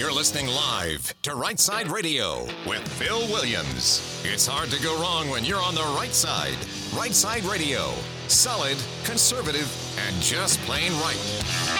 You're listening live to Right Side Radio with Phil Williams. It's hard to go wrong when you're on the right side. Right Side Radio. Solid, conservative, and just plain right.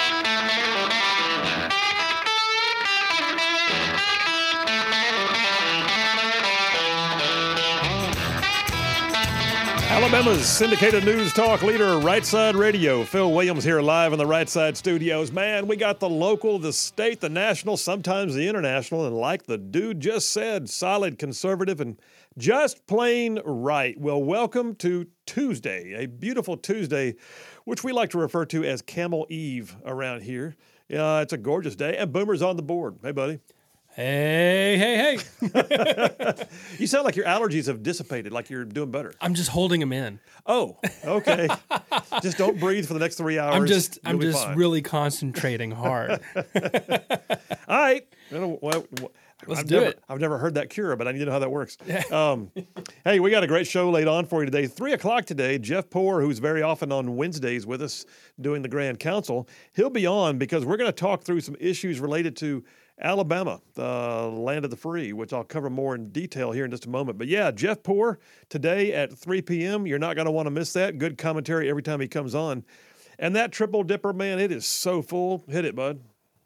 Alabama's syndicated news talk leader, Right Side Radio. Phil Williams here live in the Right Side studios. Man, we got the local, the state, the national, sometimes the international, and like the dude just said, solid, conservative, and just plain right. Well, welcome to Tuesday, a beautiful Tuesday, which we like to refer to as Camel Eve around here. It's a gorgeous day, and Boomer's on the board. Hey, buddy. Hey. You sound like your allergies have dissipated, like you're doing better. I'm just holding them in. Oh, okay. Just don't breathe for the next 3 hours. I'm just really concentrating hard. All right. Let's do it. I've never heard that cure, but I need to know how that works. Hey, we got a great show laid on for you today. 3 o'clock today, Jeff Poor, who's very often on Wednesdays with us doing the Grand Council, he'll be on because we're going to talk through some issues related to Alabama, the land of the free, which I'll cover more in detail here in just a moment. But yeah, Jeff Poor today at 3 p.m. You're not going to want to miss that. Good commentary every time he comes on. And that triple dipper, man, it is so full. Hit it, bud.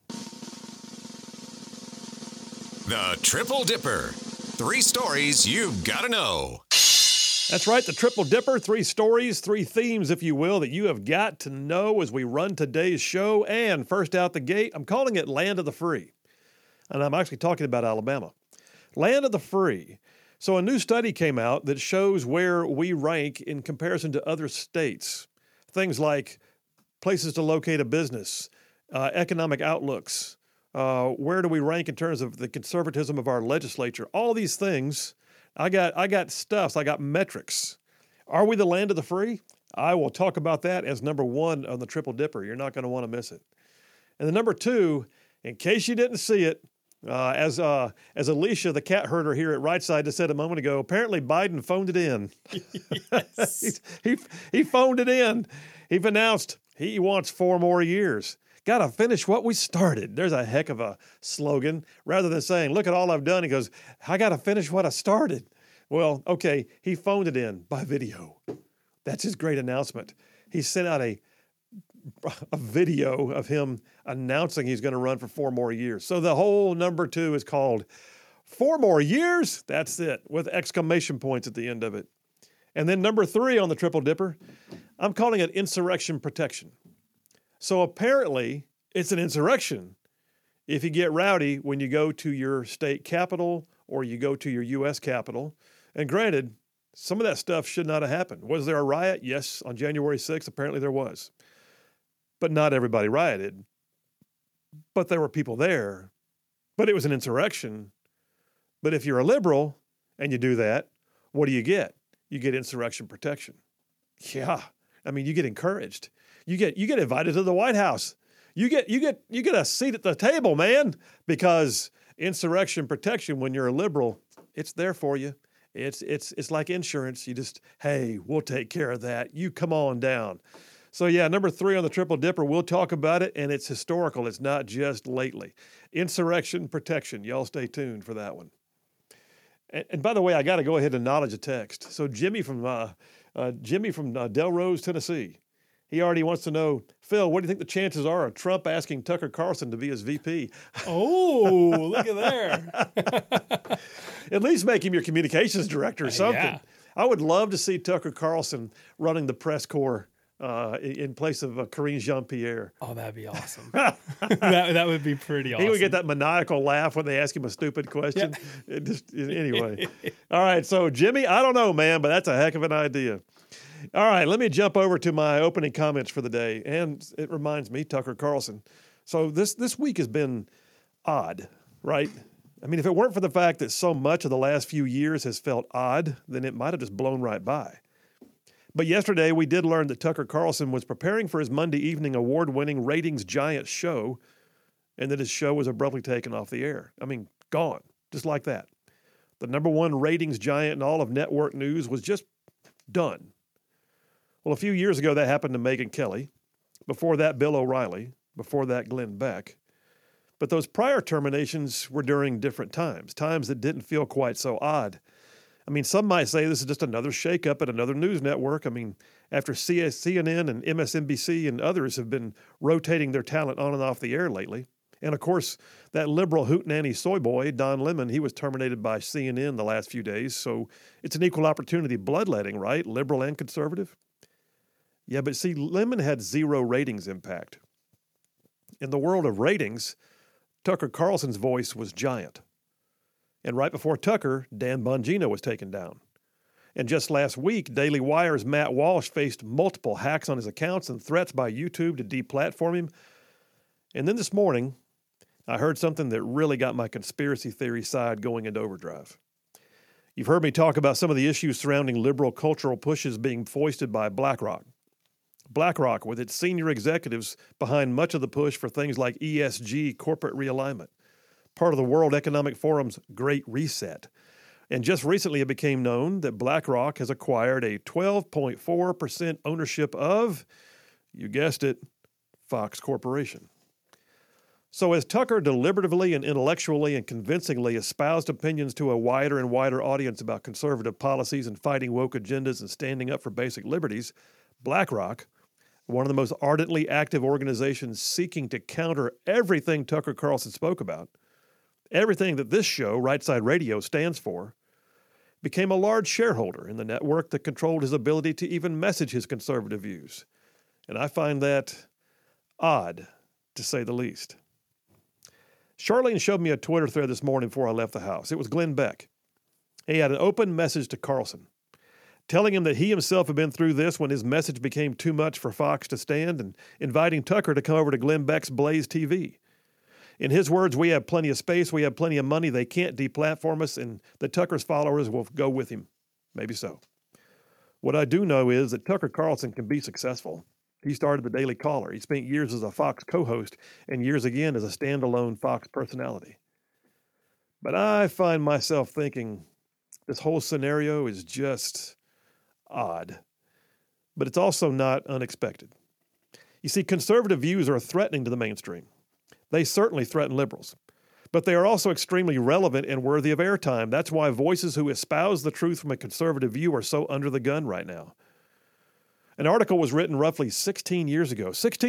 The Triple Dipper. 3 stories you've got to know. That's right, the Triple Dipper. 3 stories, 3 themes, if you will, that you have got to know as we run today's show. And first out the gate, I'm calling it Land of the Free. And I'm actually talking about Alabama. Land of the free. So a new study came out that shows where we rank in comparison to other states. Things like places to locate a business, economic outlooks, where do we rank in terms of the conservatism of our legislature. All these things, I got stuffs, I got metrics. Are we the land of the free? I will talk about that as number 1 on the Triple Dipper. You're not going to want to miss it. And the number 2, in case you didn't see it, as Alicia, the cat herder here at Right Side, just said a moment ago, apparently Biden phoned it in. Yes. he phoned it in. He's announced he wants 4 more years. Got to finish what we started. There's a heck of a slogan. Rather than saying, look at all I've done, he goes, I got to finish what I started. Well, okay, he phoned it in by video. That's his great announcement. He sent out a video of him announcing he's going to run for 4 more years. So the whole number 2 is called 4 more years. That's it, with exclamation points at the end of it. And then number 3 on the Triple Dipper, I'm calling it insurrection protection. So apparently it's an insurrection if you get rowdy when you go to your state capital or you go to your U.S. capital. And granted, some of that stuff should not have happened. Was there a riot? Yes, on January 6th, apparently there was. But not everybody rioted. But there were people there. But it was an insurrection. But if you're a liberal and you do that, what do you get? You get insurrection protection. Yeah. I mean, you get encouraged. You get invited to the White House. You get a seat at the table, man, because insurrection protection, when you're a liberal, it's there for you. It's like insurance. You just, hey, we'll take care of that. You come on down. So yeah, number 3 on the Triple Dipper, we'll talk about it, and it's historical. It's not just lately. Insurrection protection. Y'all stay tuned for that one. And by the way, I got to go ahead and acknowledge a text. So Jimmy from Delrose, Tennessee, he already wants to know, Phil, what do you think the chances are of Trump asking Tucker Carlson to be his VP? Oh, look at there. At least make him your communications director or something. Yeah. I would love to see Tucker Carlson running the press corps in place of Karine Jean-Pierre. Oh, that'd be awesome. that would be pretty awesome. He would get that maniacal laugh when they ask him a stupid question. Yeah. Anyway. All right, so Jimmy, I don't know, man, but that's a heck of an idea. All right, let me jump over to my opening comments for the day. And it reminds me, Tucker Carlson. So this week has been odd, right? I mean, if it weren't for the fact that so much of the last few years has felt odd, then it might have just blown right by. But yesterday, we did learn that Tucker Carlson was preparing for his Monday evening award-winning ratings giant show, and that his show was abruptly taken off the air. I mean, gone, just like that. The number 1 ratings giant in all of network news was just done. Well, a few years ago, that happened to Megyn Kelly. Before that, Bill O'Reilly. Before that, Glenn Beck. But those prior terminations were during different times that didn't feel quite so odd. I mean, some might say this is just another shakeup at another news network. I mean, after CNN and MSNBC and others have been rotating their talent on and off the air lately. And of course, that liberal hootenanny soy boy, Don Lemon, he was terminated by CNN the last few days. So it's an equal opportunity bloodletting, right? Liberal and conservative. Yeah, but see, Lemon had zero ratings impact. In the world of ratings, Tucker Carlson's voice was giant. And right before Tucker, Dan Bongino was taken down. And just last week, Daily Wire's Matt Walsh faced multiple hacks on his accounts and threats by YouTube to deplatform him. And then this morning, I heard something that really got my conspiracy theory side going into overdrive. You've heard me talk about some of the issues surrounding liberal cultural pushes being foisted by BlackRock. BlackRock, with its senior executives behind much of the push for things like ESG, corporate realignment, part of the World Economic Forum's Great Reset. And just recently it became known that BlackRock has acquired a 12.4% ownership of, you guessed it, Fox Corporation. So as Tucker deliberatively and intellectually and convincingly espoused opinions to a wider and wider audience about conservative policies and fighting woke agendas and standing up for basic liberties, BlackRock, one of the most ardently active organizations seeking to counter everything Tucker Carlson spoke about, everything that this show, Right Side Radio, stands for, became a large shareholder in the network that controlled his ability to even message his conservative views. And I find that odd, to say the least. Charlene showed me a Twitter thread this morning before I left the house. It was Glenn Beck. He had an open message to Carlson, telling him that he himself had been through this when his message became too much for Fox to stand, and inviting Tucker to come over to Glenn Beck's Blaze TV. In his words, we have plenty of space, we have plenty of money, they can't deplatform us, and that Tucker's followers will go with him. Maybe so. What I do know is that Tucker Carlson can be successful. He started the Daily Caller. He spent years as a Fox co-host and years again as a standalone Fox personality. But I find myself thinking this whole scenario is just odd. But it's also not unexpected. You see, conservative views are threatening to the mainstream. They certainly threaten liberals. But they are also extremely relevant and worthy of airtime. That's why voices who espouse the truth from a conservative view are so under the gun right now. An article was written roughly 16 years ago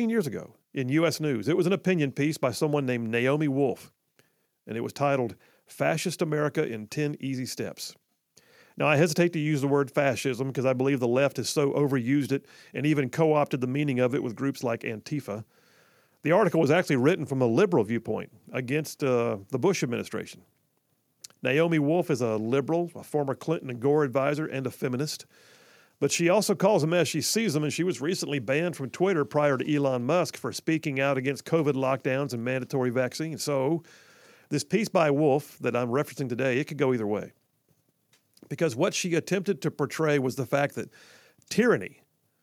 in U.S. News. It was an opinion piece by someone named Naomi Wolf, and it was titled, Fascist America in 10 Easy Steps. Now, I hesitate to use the word fascism because I believe the left has so overused it and even co-opted the meaning of it with groups like Antifa. The article was actually written from a liberal viewpoint against the Bush administration. Naomi Wolf is a liberal, a former Clinton and Gore advisor, and a feminist. But she also calls them as she sees them, and she was recently banned from Twitter prior to Elon Musk for speaking out against COVID lockdowns and mandatory vaccines. So this piece by Wolf that I'm referencing today, it could go either way. Because what she attempted to portray was the fact that tyranny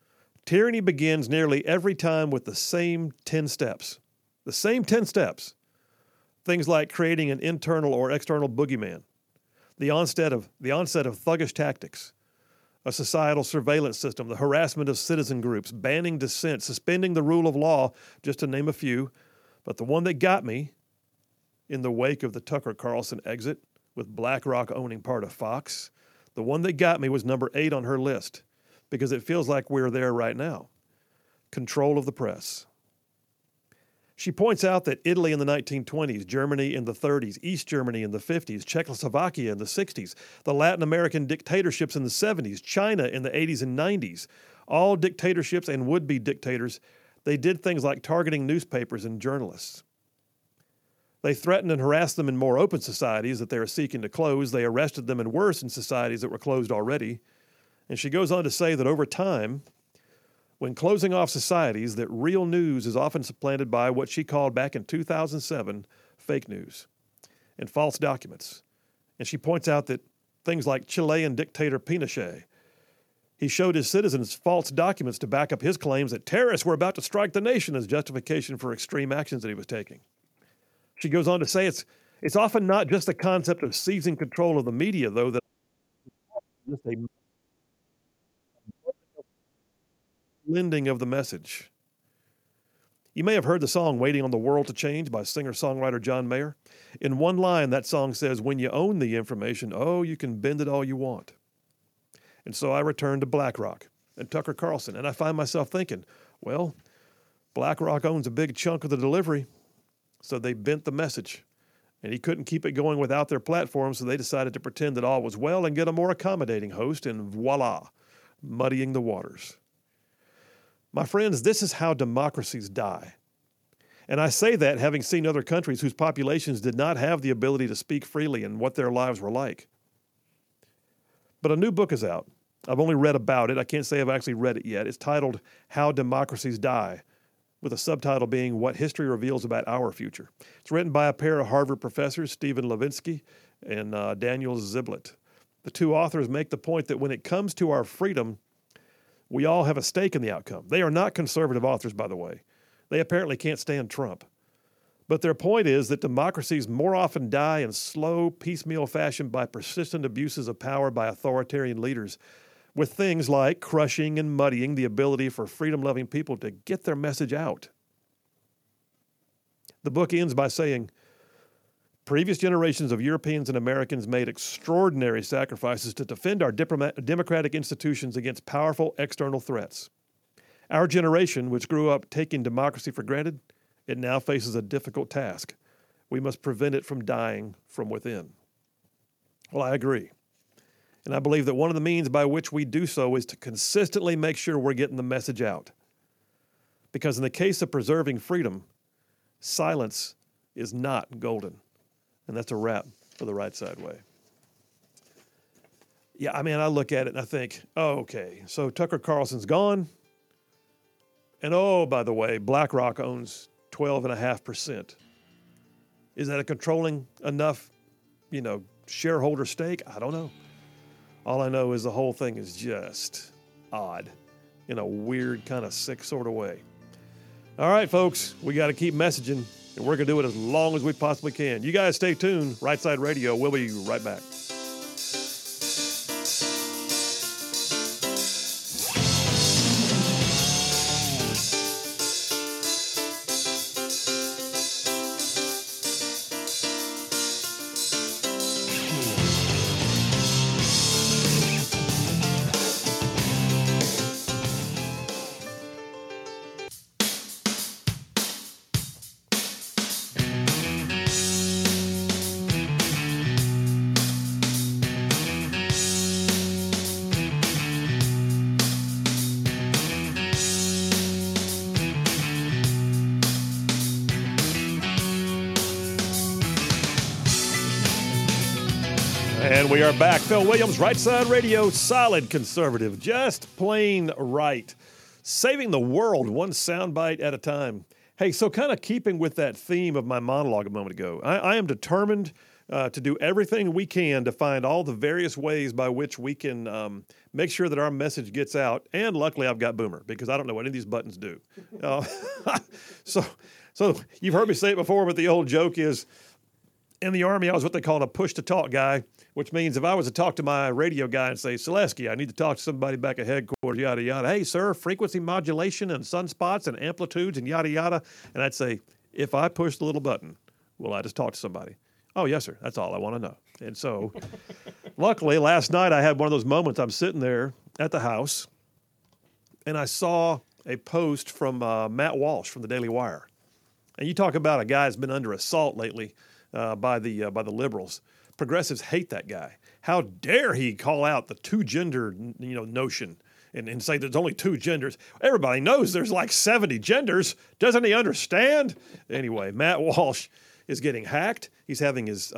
begins nearly every time with the same 10 steps. The same 10 steps. Things like creating an internal or external boogeyman, the onset of thuggish tactics, a societal surveillance system, the harassment of citizen groups, banning dissent, suspending the rule of law, just to name a few. But the one that got me, in the wake of the Tucker Carlson exit, with BlackRock owning part of Fox, the one that got me was number 8 on her list, because it feels like we're there right now. Control of the press. She points out that Italy in the 1920s, Germany in the 30s, East Germany in the 50s, Czechoslovakia in the 60s, the Latin American dictatorships in the 70s, China in the 80s and 90s, all dictatorships and would-be dictators, they did things like targeting newspapers and journalists. They threatened and harassed them in more open societies that they were seeking to close. They arrested them in worse in societies that were closed already. And she goes on to say that over time, when closing off societies, that real news is often supplanted by what she called back in 2007, fake news and false documents. And she points out that things like Chilean dictator Pinochet, he showed his citizens false documents to back up his claims that terrorists were about to strike the nation as justification for extreme actions that he was taking. She goes on to say it's often not just the concept of seizing control of the media, though, that just a blending of the message. You may have heard the song Waiting on the World to Change by singer-songwriter John Mayer. In one line, that song says, when you own the information, oh, you can bend it all you want. And so I return to BlackRock and Tucker Carlson, and I find myself thinking, well, BlackRock owns a big chunk of the delivery, so they bent the message. And he couldn't keep it going without their platform, so they decided to pretend that all was well and get a more accommodating host, and voila, muddying the waters. My friends, this is how democracies die. And I say that having seen other countries whose populations did not have the ability to speak freely and what their lives were like. But a new book is out. I've only read about it. I can't say I've actually read it yet. It's titled How Democracies Die, with a subtitle being What History Reveals About Our Future. It's written by a pair of Harvard professors, Stephen Levinsky and Daniel Ziblatt. The two authors make the point that when it comes to our freedom, we all have a stake in the outcome. They are not conservative authors, by the way. They apparently can't stand Trump. But their point is that democracies more often die in slow, piecemeal fashion by persistent abuses of power by authoritarian leaders, with things like crushing and muddying the ability for freedom-loving people to get their message out. The book ends by saying, previous generations of Europeans and Americans made extraordinary sacrifices to defend our democratic institutions against powerful external threats. Our generation, which grew up taking democracy for granted, it now faces a difficult task. We must prevent it from dying from within. Well, I agree. And I believe that one of the means by which we do so is to consistently make sure we're getting the message out. Because in the case of preserving freedom, silence is not golden. And that's a wrap for the Right Side Way. Yeah, I mean, I look at it and I think, oh, okay, so Tucker Carlson's gone. And oh, by the way, BlackRock owns 12.5%. Is that a controlling enough, shareholder stake? I don't know. All I know is the whole thing is just odd in a weird, kind of sick sort of way. All right, folks, we got to keep messaging, and we're going to do it as long as we possibly can. You guys stay tuned. Right Side Radio. We'll be right back. And we are back. Phil Williams, Right Side Radio, solid conservative, just plain right. Saving the world one soundbite at a time. Hey, so kind of keeping with that theme of my monologue a moment ago, I am determined to do everything we can to find all the various ways by which we can make sure that our message gets out. And luckily, I've got Boomer, because I don't know what any of these buttons do. So you've heard me say it before, but the old joke is, in the Army, I was what they call a push-to-talk guy, which means if I was to talk to my radio guy and say, Selesky, I need to talk to somebody back at headquarters, yada, yada. Hey, sir, frequency modulation and sunspots and amplitudes and yada, yada. And I'd say, if I push the little button, will I just talk to somebody? Oh, yes, sir. That's all I want to know. And so, luckily, last night I had one of those moments. I'm sitting there at the house, and I saw a post from Matt Walsh from the Daily Wire. And you talk about a guy that's been under assault lately by the liberals. Progressives hate that guy. How dare he call out the two-gender notion and say there's only two genders? Everybody knows there's like 70 genders. Doesn't he understand? Anyway, Matt Walsh is getting hacked. He's having his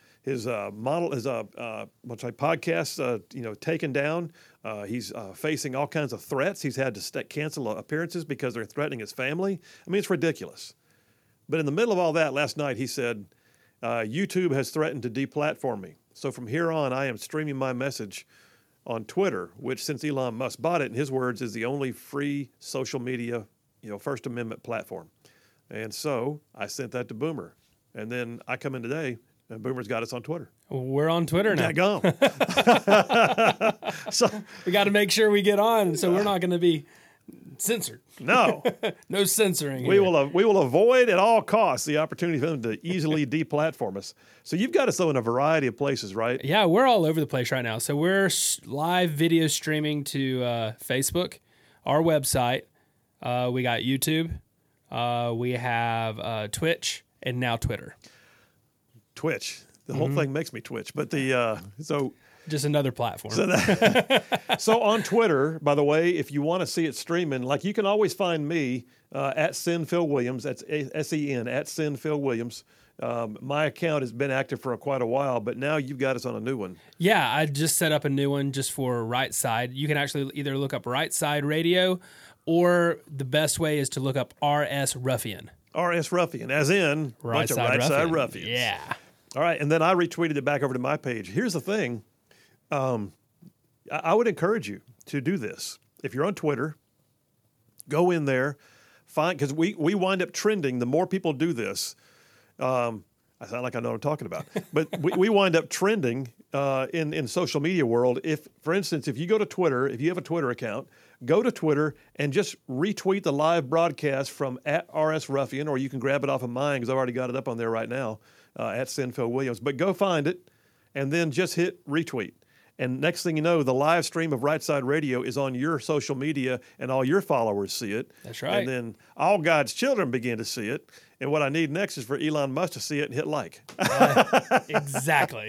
podcast taken down. He's facing all kinds of threats. He's had to cancel appearances because they're threatening his family. I mean, it's ridiculous. But in the middle of all that, last night he said, YouTube has threatened to deplatform me. So from here on, I am streaming my message on Twitter, which since Elon Musk bought it, in his words, is the only free social media, First Amendment platform. And so I sent that to Boomer. And then I come in today, and Boomer's got us on Twitter. We're on Twitter now. Go. So we got to make sure we get on. So we're not going to be censored. No. No censoring. We will avoid at all costs the opportunity for them to easily deplatform us. So you've got us though in a variety of places, right? Yeah, we're all over the place right now. So we're live video streaming to Facebook, our website. We got YouTube. We have Twitch and now Twitter. Twitch. The whole thing makes me twitch. But the just another platform. So on Twitter, by the way, if you want to see it streaming, like you can always find me at Sin Phil Williams. That's SEN at Sin Phil Williams. My account has been active for quite a while, but now you've got us on a new one. Yeah, I just set up a new one just for Right Side. You can actually either look up Right Side Radio, or the best way is to look up RS Ruffian. RS Ruffian, as in Right Side Ruffians. Yeah. All right, and then I retweeted it back over to my page. Here's the thing. I would encourage you to do this. If you're on Twitter, go in there, find, because we wind up trending. The more people do this, I sound like I know what I'm talking about, but we wind up trending in social media world. If, for instance, if you go to Twitter, if you have a Twitter account, go to Twitter and just retweet the live broadcast from at RS Ruffian, or you can grab it off of mine because I've already got it up on there right now, at Sin Phil Williams. But go find it and then just hit retweet. And next thing you know, the live stream of Right Side Radio is on your social media and all your followers see it. That's right. And then all God's children begin to see it. And what I need next is for Elon Musk to see it and hit like. Exactly.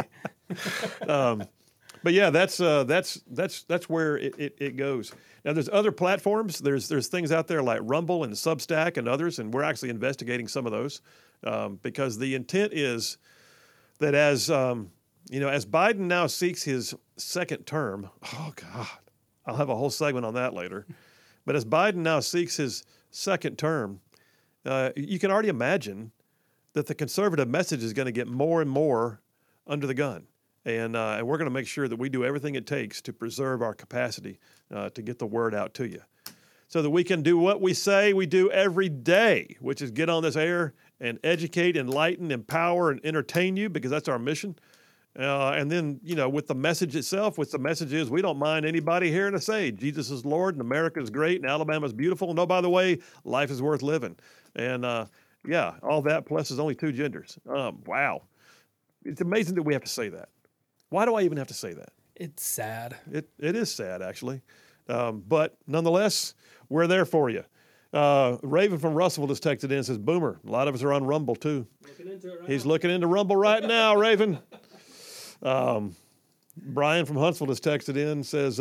But yeah, that's where it goes. Now there's other platforms. There's things out there like Rumble and Substack and others, and we're actually investigating some of those because the intent is that as Biden now seeks his second term, oh God, I'll have a whole segment on that later. But as Biden now seeks his second term, you can already imagine that the conservative message is going to get more and more under the gun. And we're going to make sure that we do everything it takes to preserve our capacity to get the word out to you so that we can do what we say we do every day, which is get on this air and educate, enlighten, empower, and entertain you, because that's our mission. And then, with the message itself, which the message is we don't mind anybody hearing us say Jesus is Lord and America is great and Alabama is beautiful. And, oh, by the way, life is worth living. And, all that plus there's only two genders. Wow. It's amazing that we have to say that. Why do I even have to say that? It's sad. It is sad, actually. But nonetheless, we're there for you. Raven from Russellville just texted in and says, Boomer, a lot of us are on Rumble, too. He's looking into Rumble right now, Raven. Brian from Huntsville just texted in and says,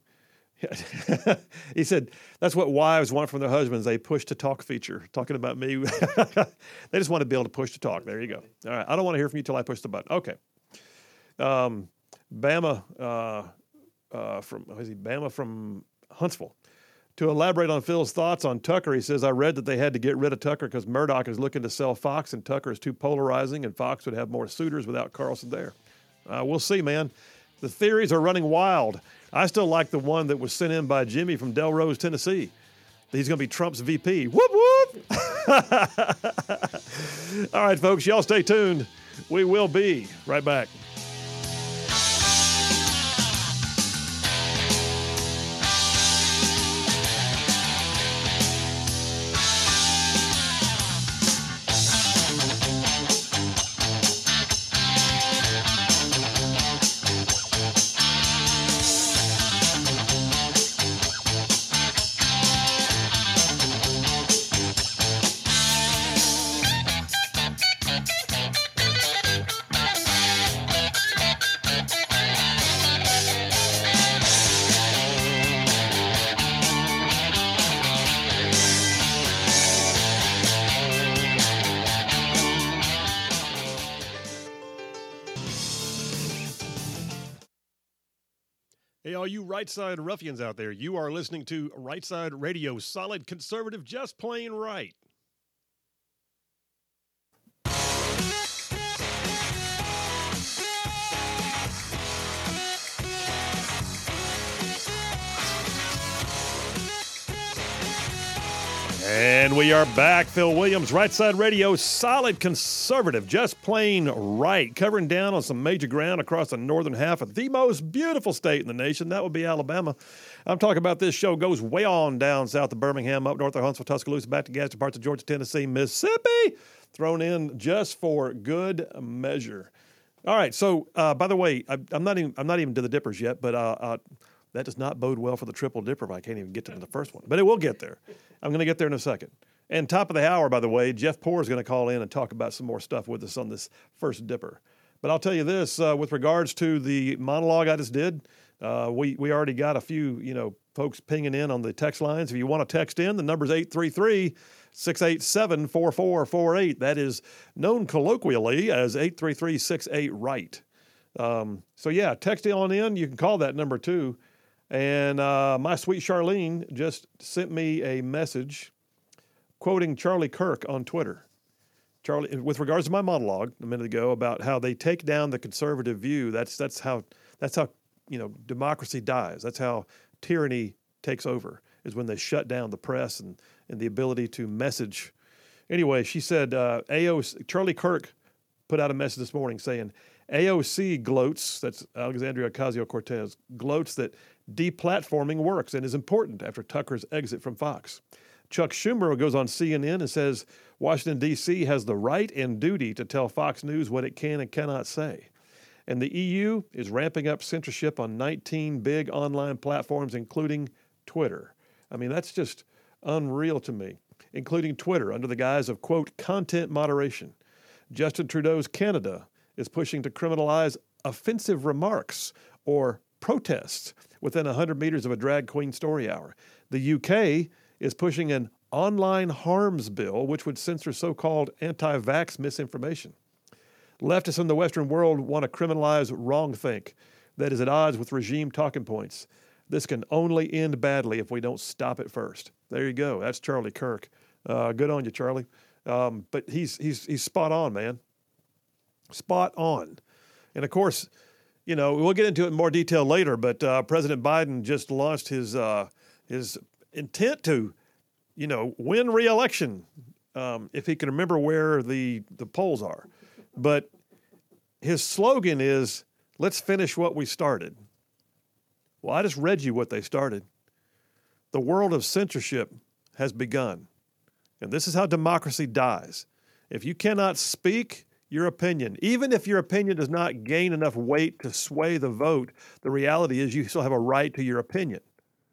he said, that's what wives want from their husbands, a push-to-talk feature. Talking about me. They just want to be able to push to talk. There you go. All right. I don't want to hear from you till I push the button. Okay. Bama from Huntsville. To elaborate on Phil's thoughts on Tucker, he says, I read that they had to get rid of Tucker because Murdoch is looking to sell Fox and Tucker is too polarizing and Fox would have more suitors without Carlson there. We'll see, man. The theories are running wild. I still like the one that was sent in by Jimmy from Delrose, Tennessee. He's going to be Trump's VP. Whoop, whoop. All right, folks, y'all stay tuned. We will be right back. Hey, all you Right Side ruffians out there, you are listening to Right Side Radio, solid conservative, just plain right. And we are back. Phil Williams, Right Side Radio, solid conservative, just plain right, covering down on some major ground across the northern half of the most beautiful state in the nation. That would be Alabama. I'm talking about this show goes way on down south of Birmingham, up north of Huntsville, Tuscaloosa, back to Gadsden, parts of Georgia, Tennessee, Mississippi, thrown in just for good measure. All right, so by the way, I'm not even to the dippers yet, but that does not bode well for the triple dipper if I can't even get to the first one. But it will get there. I'm going to get there in a second. And top of the hour, by the way, Jeff Poore is going to call in and talk about some more stuff with us on this first dipper. But I'll tell you this, with regards to the monologue I just did, we already got a few, folks pinging in on the text lines. If you want to text in, the number's 833-687-4448. That is known colloquially as 833-68-RIGHT. Text on in. You can call that number too. And my sweet Charlene just sent me a message quoting Charlie Kirk on Twitter. Charlie, with regards to my monologue a minute ago about how they take down the conservative view, that's how democracy dies. That's how tyranny takes over, is when they shut down the press and the ability to message. Anyway, she said Charlie Kirk put out a message this morning saying AOC gloats, that's Alexandria Ocasio-Cortez, gloats that deplatforming works and is important after Tucker's exit from Fox. Chuck Schumer goes on CNN and says Washington, D.C. has the right and duty to tell Fox News what it can and cannot say. And the EU is ramping up censorship on 19 big online platforms, including Twitter. I mean, that's just unreal to me, including Twitter under the guise of, quote, content moderation. Justin Trudeau's Canada is pushing to criminalize offensive remarks or protests within 100 meters of a drag queen story hour. The UK is pushing an online harms bill, which would censor so-called anti-vax misinformation. Leftists in the Western world want to criminalize wrongthink that is at odds with regime talking points. This can only end badly if we don't stop it first. There you go. That's Charlie Kirk. Good on you, Charlie. But he's spot on, man. Spot on. And of course, we'll get into it in more detail later, but President Biden just launched his intent to, win re-election if he can remember where the polls are. But his slogan is, let's finish what we started. Well, I just read you what they started. The world of censorship has begun. And this is how democracy dies. If you cannot speak your opinion, even if your opinion does not gain enough weight to sway the vote, the reality is you still have a right to your opinion.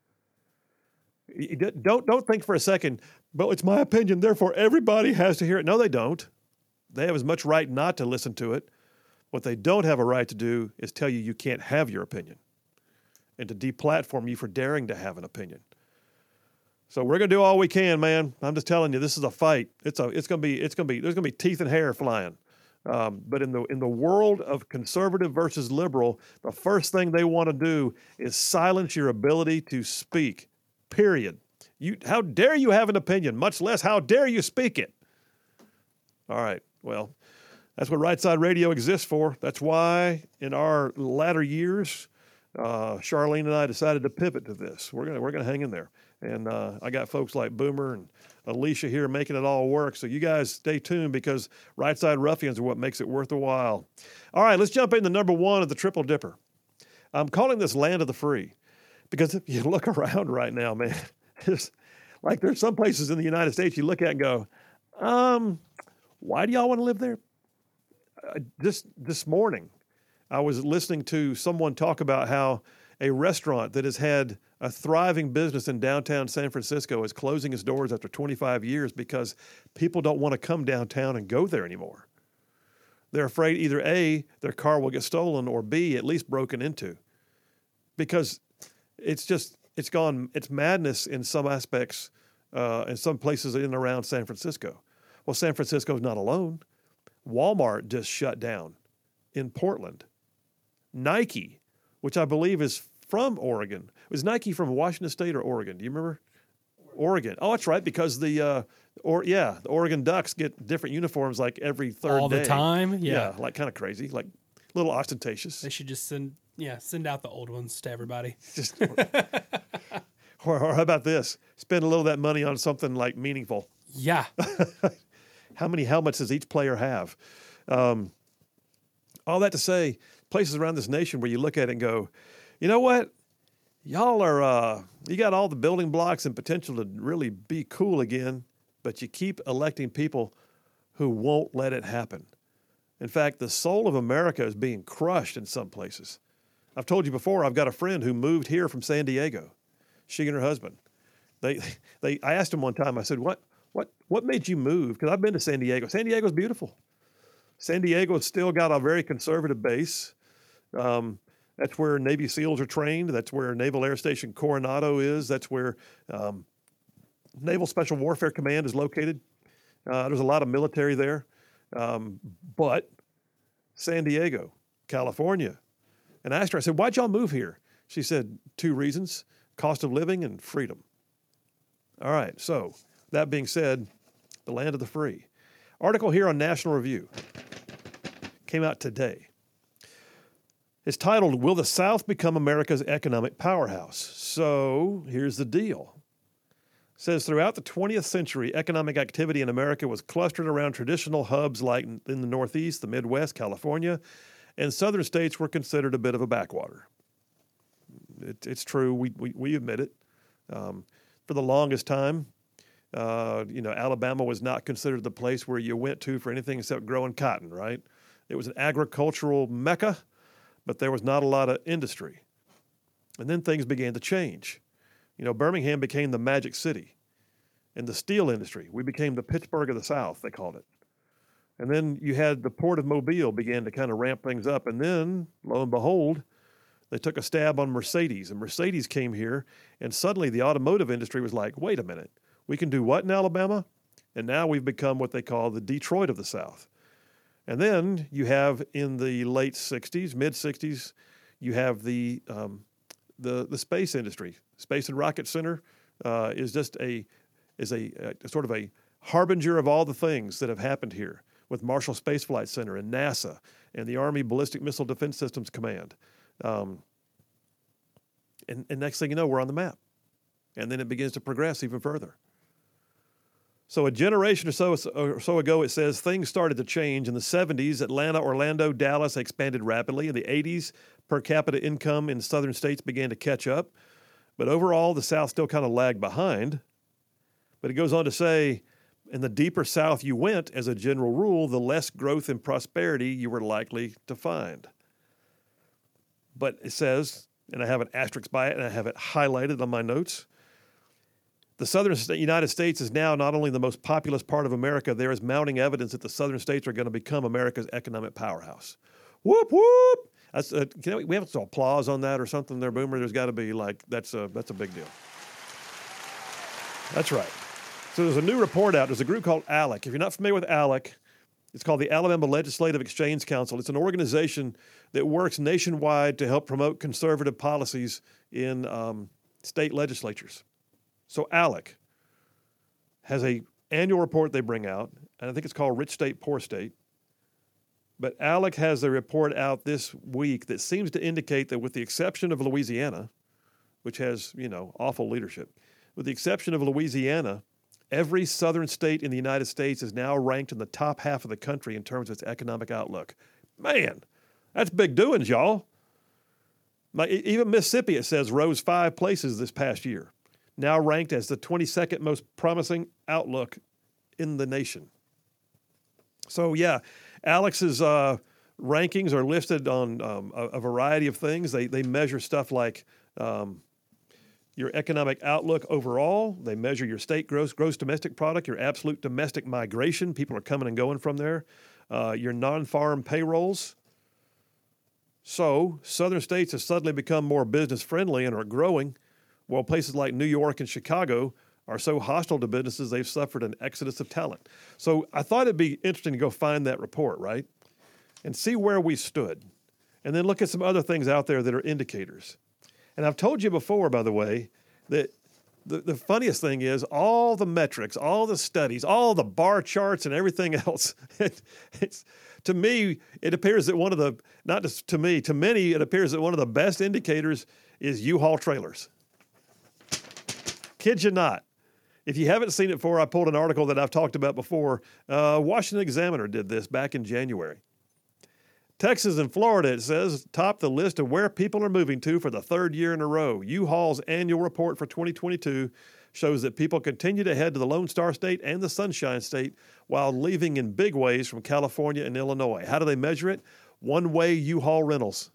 Don't think for a second, well, it's my opinion, therefore everybody has to hear it. No, they don't. They have as much right not to listen to it. What they don't have a right to do is tell you can't have your opinion and to deplatform you for daring to have an opinion. So we're gonna do all we can, man. I'm just telling you, this is a fight. It's gonna be there's gonna be teeth and hair flying. But in the world of conservative versus liberal, the first thing they want to do is silence your ability to speak. Period. How dare you have an opinion? Much less, how dare you speak it? All right. Well, that's what Right Side Radio exists for. That's why in our latter years, Charlene and I decided to pivot to this. We're gonna hang in there. And I got folks like Boomer and Alicia here making it all work. So you guys stay tuned because Right Side Ruffians are what makes it worth a while. All right, let's jump into number one of the Triple Dipper. I'm calling this Land of the Free because if you look around right now, man, there's some places in the United States you look at and go, why do y'all want to live there? This morning, I was listening to someone talk about how a restaurant that has had a thriving business in downtown San Francisco is closing its doors after 25 years because people don't want to come downtown and go there anymore. They're afraid either A, their car will get stolen, or B, at least broken into. Because it's madness in some aspects, in some places in and around San Francisco. Well, San Francisco's not alone. Walmart just shut down in Portland. Nike, which I believe is from Oregon. Was Nike from Washington State or Oregon? Do you remember? Oregon. Oh, that's right, because the Oregon Ducks get different uniforms like every third day. All the time? Yeah. Like kind of crazy, like a little ostentatious. They should just send out the old ones to everybody. Just Or how about this? Spend a little of that money on something like meaningful. Yeah. How many helmets does each player have? All that to say, places around this nation where you look at it and go, you know what? Y'all are, you got all the building blocks and potential to really be cool again, but you keep electing people who won't let it happen. In fact, the soul of America is being crushed in some places. I've told you before, I've got a friend who moved here from San Diego. She and her husband. I asked him one time, I said, what made you move? Because I've been to San Diego. San Diego's beautiful. San Diego's still got a very conservative base. That's where Navy SEALs are trained. That's where Naval Air Station Coronado is. That's where Naval Special Warfare Command is located. There's a lot of military there. But San Diego, California. And I asked her, I said, why'd y'all move here? She said, 2 reasons, cost of living and freedom. All right, so that being said, the land of the free. Article here on National Review came out today. It's titled, Will the South Become America's Economic Powerhouse? So here's the deal. It says, throughout the 20th century, economic activity in America was clustered around traditional hubs like in the Northeast, the Midwest, California, and southern states were considered a bit of a backwater. It's true. We admit it. For the longest time, Alabama was not considered the place where you went to for anything except growing cotton, right? It was an agricultural mecca, but there was not a lot of industry. And then things began to change. Birmingham became the magic city. In the steel industry, we became the Pittsburgh of the South, they called it. And then you had the Port of Mobile began to kind of ramp things up. And then, lo and behold, they took a stab on Mercedes. And Mercedes came here, and suddenly the automotive industry was like, wait a minute, we can do what in Alabama? And now we've become what they call the Detroit of the South. And then you have in the late 60s, mid-60s, you have the space industry. Space and Rocket Center is a sort of a harbinger of all the things that have happened here with Marshall Space Flight Center and NASA and the Army Ballistic Missile Defense Systems Command. And next thing you know, we're on the map. And then it begins to progress even further. So a generation or so ago, it says things started to change. In the 70s, Atlanta, Orlando, Dallas expanded rapidly. In the 80s, per capita income in southern states began to catch up. But overall, the South still kind of lagged behind. But it goes on to say, in the deeper South you went, as a general rule, the less growth and prosperity you were likely to find. But it says, and I have an asterisk by it, and I have it highlighted on my notes, the southern United States is now not only the most populous part of America, there is mounting evidence that the southern states are going to become America's economic powerhouse. Whoop, whoop! We have some applause on that or something there, Boomer. There's got to be that's a big deal. That's right. So there's a new report out. There's a group called ALEC. If you're not familiar with ALEC, it's called the Alabama Legislative Exchange Council. It's an organization that works nationwide to help promote conservative policies in state legislatures. So ALEC has an annual report they bring out, and I think it's called Rich State, Poor State. But ALEC has a report out this week that seems to indicate that with the exception of Louisiana, which has, awful leadership, with the exception of Louisiana, every southern state in the United States is now ranked in the top half of the country in terms of its economic outlook. Man, that's big doings, y'all. Even Mississippi, it says, rose 5 places this past year, now ranked as the 22nd most promising outlook in the nation. So, yeah, Alex's rankings are listed on a variety of things. They measure stuff like your economic outlook overall. They measure your state gross domestic product, your absolute domestic migration. People are coming and going from there. Your non-farm payrolls. So southern states have suddenly become more business-friendly and are growing, while places like New York and Chicago are so hostile to businesses they've suffered an exodus of talent. So I thought it'd be interesting to go find that report, right? And see where we stood. And then look at some other things out there that are indicators. And I've told you before, by the way, that the funniest thing is all the metrics, all the studies, all the bar charts and everything else, it's to me, it appears that one of the, not just to me, to many, it appears that one of the best indicators is U-Haul trailers. kid you not. If you haven't seen it before, I pulled an article that I've talked about before. Washington Examiner did this back in January. Texas and Florida, it says, top the list of where people are moving to for the third year in a row. U-Haul's annual report for 2022 shows that people continue to head to the Lone Star State and the Sunshine State while leaving in big ways from California and Illinois. How do they measure it? One-way U-Haul rentals.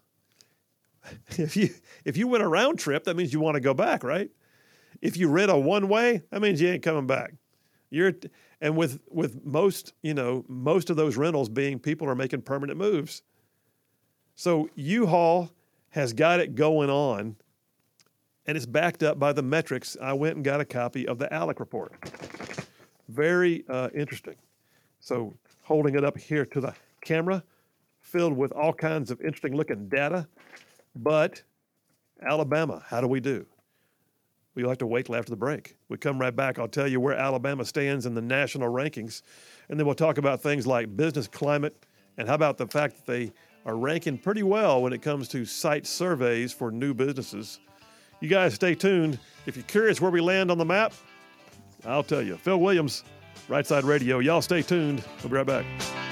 If you went a round trip, that means you want to go back, right? If you rent a one-way, that means you ain't coming back. And with most of those rentals being people are making permanent moves. So U-Haul has got it going on, and it's backed up by the metrics. I went and got a copy of the ALEC report. Very interesting. So holding it up here to the camera, filled with all kinds of interesting looking data. But Alabama, how do we do? We'll have to wait till after the break. We come right back. I'll tell you where Alabama stands in the national rankings. And then we'll talk about things like business climate and how about the fact that they are ranking pretty well when it comes to site surveys for new businesses. You guys stay tuned. If you're curious where we land on the map, I'll tell you. Phil Williams, Right Side Radio. Y'all stay tuned. We'll be right back.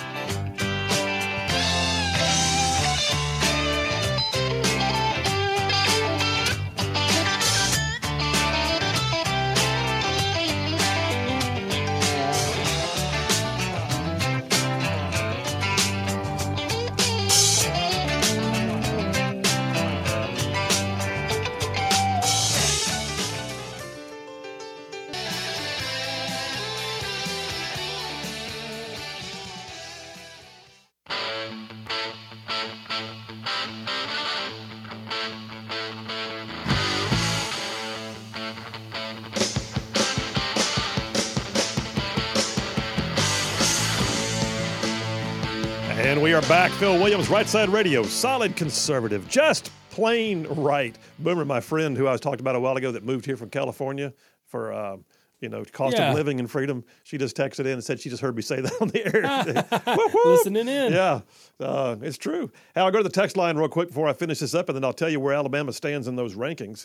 And we are back. Phil Williams, Right Side Radio, solid conservative, just plain right. Boomer, my friend who I was talking about a while ago that moved here from California for, cost of living and freedom, she just texted in and said she just heard me say that on the air. Listening in. Yeah, it's true. Hey, I'll go to the text line real quick before I finish this up, and then I'll tell you where Alabama stands in those rankings.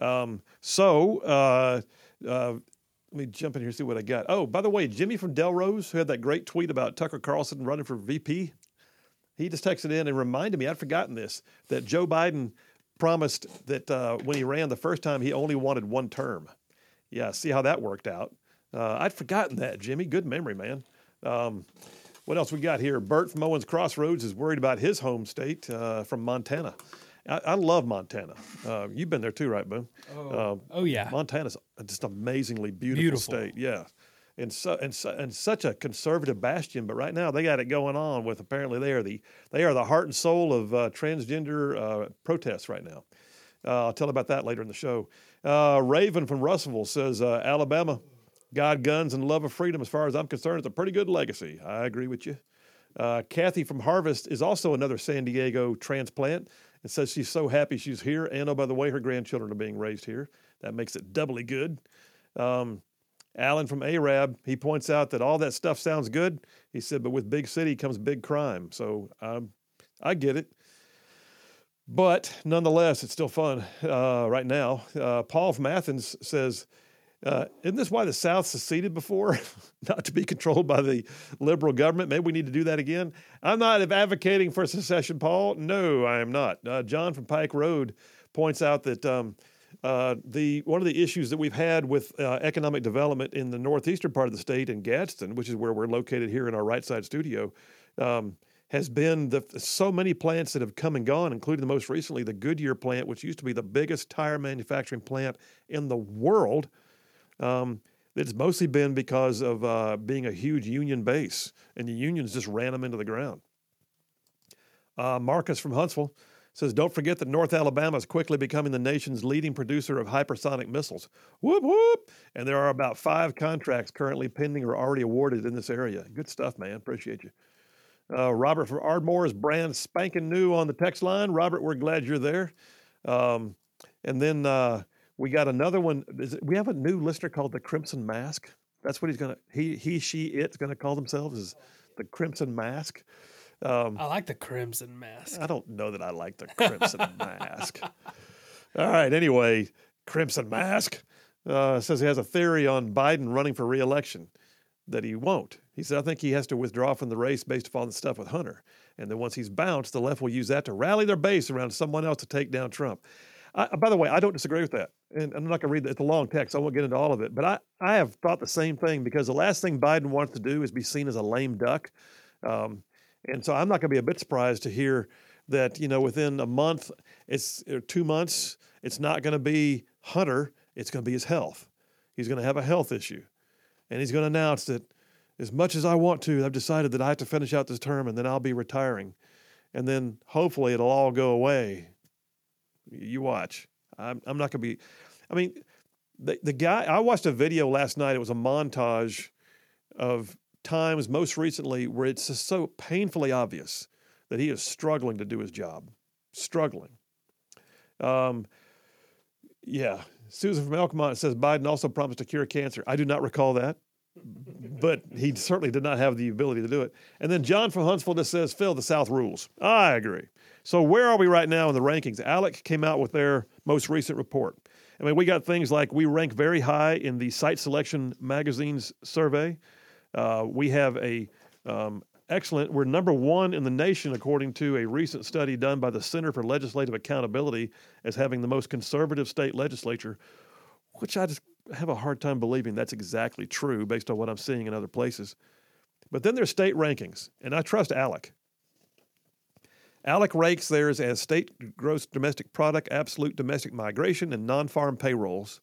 Let me jump in here and see what I got. Oh, by the way, Jimmy from Delrose, who had that great tweet about Tucker Carlson running for VP, he just texted in and reminded me, I'd forgotten this, that Joe Biden promised that when he ran the first time, he only wanted one term. Yeah, see how that worked out. I'd forgotten that, Jimmy. Good memory, man. What else we got here? Bert from Owens Crossroads is worried about his home state from Montana. I love Montana. You've been there too, right, Boone? Oh yeah. Montana's just amazingly beautiful state. Yeah, and such a conservative bastion. But right now they got it going on with apparently they are the heart and soul of transgender protests right now. I'll tell about that later in the show. Raven from Russellville says Alabama, God, guns, and love of freedom. As far as I'm concerned, it's a pretty good legacy. I agree with you. Kathy from Harvest is also another San Diego transplant. And says she's so happy she's here. And, oh, by the way, her grandchildren are being raised here. That makes it doubly good. Alan from Arab, he points out that all that stuff sounds good. He said, but with big city comes big crime. So I get it. But nonetheless, it's still fun right now. Paul from Athens says, isn't this why the South seceded before? Not to be controlled by the liberal government. Maybe we need to do that again. I'm not advocating for secession, Paul. No, I am not. John from Pike Road points out that one of the issues that we've had with economic development in the northeastern part of the state in Gadsden, which is where we're located here in our Right Side studio, has been so many plants that have come and gone, including the most recently the Goodyear plant, which used to be the biggest tire manufacturing plant in the world. It's mostly been because of being a huge union base, and the unions just ran them into the ground. Marcus from Huntsville says, don't forget that North Alabama is quickly becoming the nation's leading producer of hypersonic missiles. Whoop, whoop. And there are about 5 contracts currently pending or already awarded in this area. Good stuff, man. Appreciate you. Robert from Ardmore is brand spanking new on the text line. Robert, we're glad you're there. And then we got another one. We have a new listener called the Crimson Mask. That's what it's going to call themselves, is the Crimson Mask. I like the Crimson Mask. I don't know that I like the Crimson Mask. All right. Anyway, Crimson Mask. says he has a theory on Biden running for re-election, that he won't. He said, I think he has to withdraw from the race based upon the stuff with Hunter. And then once he's bounced, the left will use that to rally their base around someone else to take down Trump. By the way, I don't disagree with that. And I'm not going to read it's a long text. I won't get into all of it. But I have thought the same thing, because the last thing Biden wants to do is be seen as a lame duck. And so I'm not going to be a bit surprised to hear that, within a month, or 2 months, it's not going to be Hunter. It's going to be his health. He's going to have a health issue. And he's going to announce that as much as I want to, I've decided that I have to finish out this term and then I'll be retiring. And then hopefully it'll all go away. You watch. I'm not going to be. I mean, the guy, I watched a video last night. It was a montage of times most recently where it's just so painfully obvious that he is struggling to do his job. Struggling. Yeah. Susan from Elkmont says Biden also promised to cure cancer. I do not recall that, but he certainly did not have the ability to do it. And then John from Huntsville just says, Phil, the South rules. I agree. So where are we right now in the rankings? ALEC came out with their most recent report. I mean, we got things like we rank very high in the Site Selection Magazine's survey. We have excellent. We're number one in the nation, according to a recent study done by the Center for Legislative Accountability, as having the most conservative state legislature, which I just have a hard time believing that's exactly true based on what I'm seeing in other places. But then there's state rankings, and I trust ALEC. ALEC ranks theirs as state gross domestic product, absolute domestic migration, and non-farm payrolls.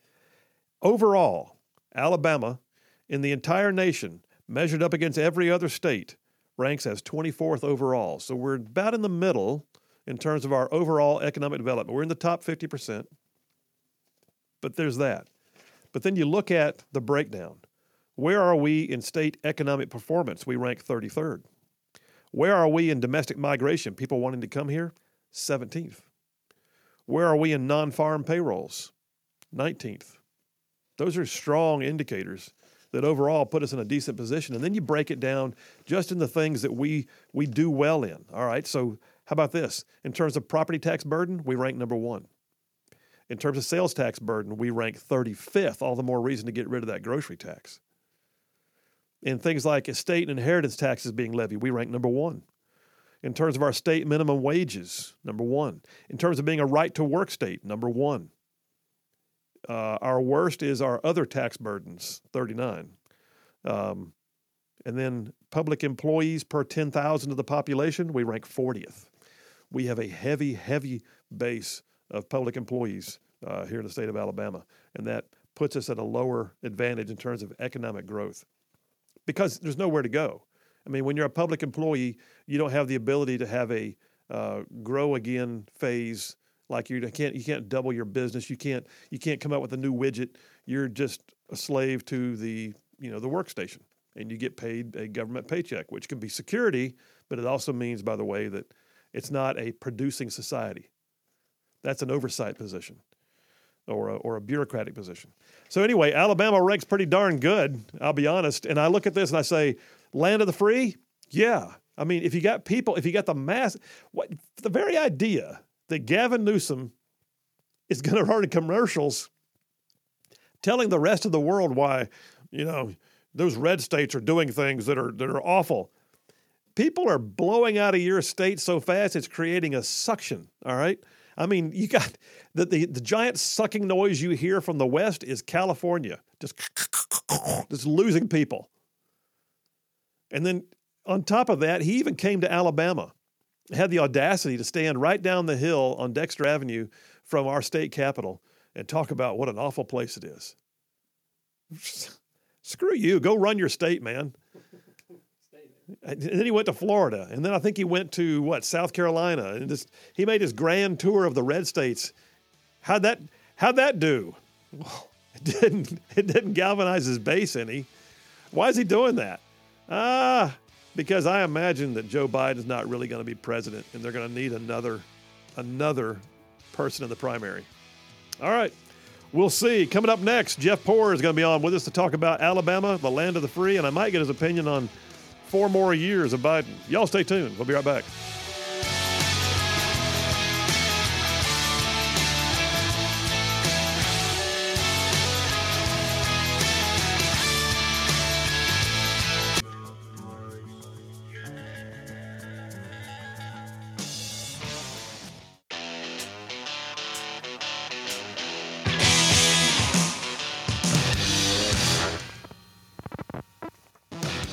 Overall, Alabama, in the entire nation, measured up against every other state, ranks as 24th overall. So we're about in the middle in terms of our overall economic development. We're in the top 50%, but there's that. But then you look at the breakdown. Where are we in state economic performance? We rank 33rd. Where are we in domestic migration, people wanting to come here? 17th. Where are we in non-farm payrolls? 19th. Those are strong indicators that overall put us in a decent position. And then you break it down just in the things that we do well in. All right, so how about this? In terms of property tax burden, we rank number 1. In terms of sales tax burden, we rank 35th, all the more reason to get rid of that grocery tax. In things like estate and inheritance taxes being levied, we rank number 1. In terms of our state minimum wages, number 1. In terms of being a right-to-work state, number 1. Our worst is our other tax burdens, 39. And then public employees per 10,000 of the population, we rank 40th. We have a heavy, heavy base of public employees here in the state of Alabama, and that puts us at a lower advantage in terms of economic growth because there's nowhere to go. I mean, when you're a public employee, you don't have the ability to have a grow again phase. Like you can't double your business. You can't come out with a new widget. You're just a slave to the workstation, and you get paid a government paycheck, which can be security, but it also means, by the way, that it's not a producing society. That's an oversight position, or a bureaucratic position. So anyway, Alabama ranks pretty darn good. I'll be honest. And I look at this and I say, land of the free, yeah. I mean, if you got the mass, the very idea that Gavin Newsom is going to run commercials telling the rest of the world why, those red states are doing things that are awful. People are blowing out of your state so fast it's creating a suction, all right? I mean, you got the giant sucking noise you hear from the West is California, just losing people. And then on top of that, he even came to Alabama, had the audacity to stand right down the hill on Dexter Avenue from our state capitol and talk about what an awful place it is. Screw you. Go run your state, man. And then he went to Florida. And then I think he went to, South Carolina. And he made his grand tour of the red states. How'd that do? Well, it didn't galvanize his base any. Why is he doing that? Because I imagine that Joe Biden is not really going to be president, and they're going to need another person in the primary. All right. We'll see. Coming up next, Jeff Poor is going to be on with us to talk about Alabama, the land of the free, and I might get his opinion on 4 more years of Biden. Y'all stay tuned. We'll be right back.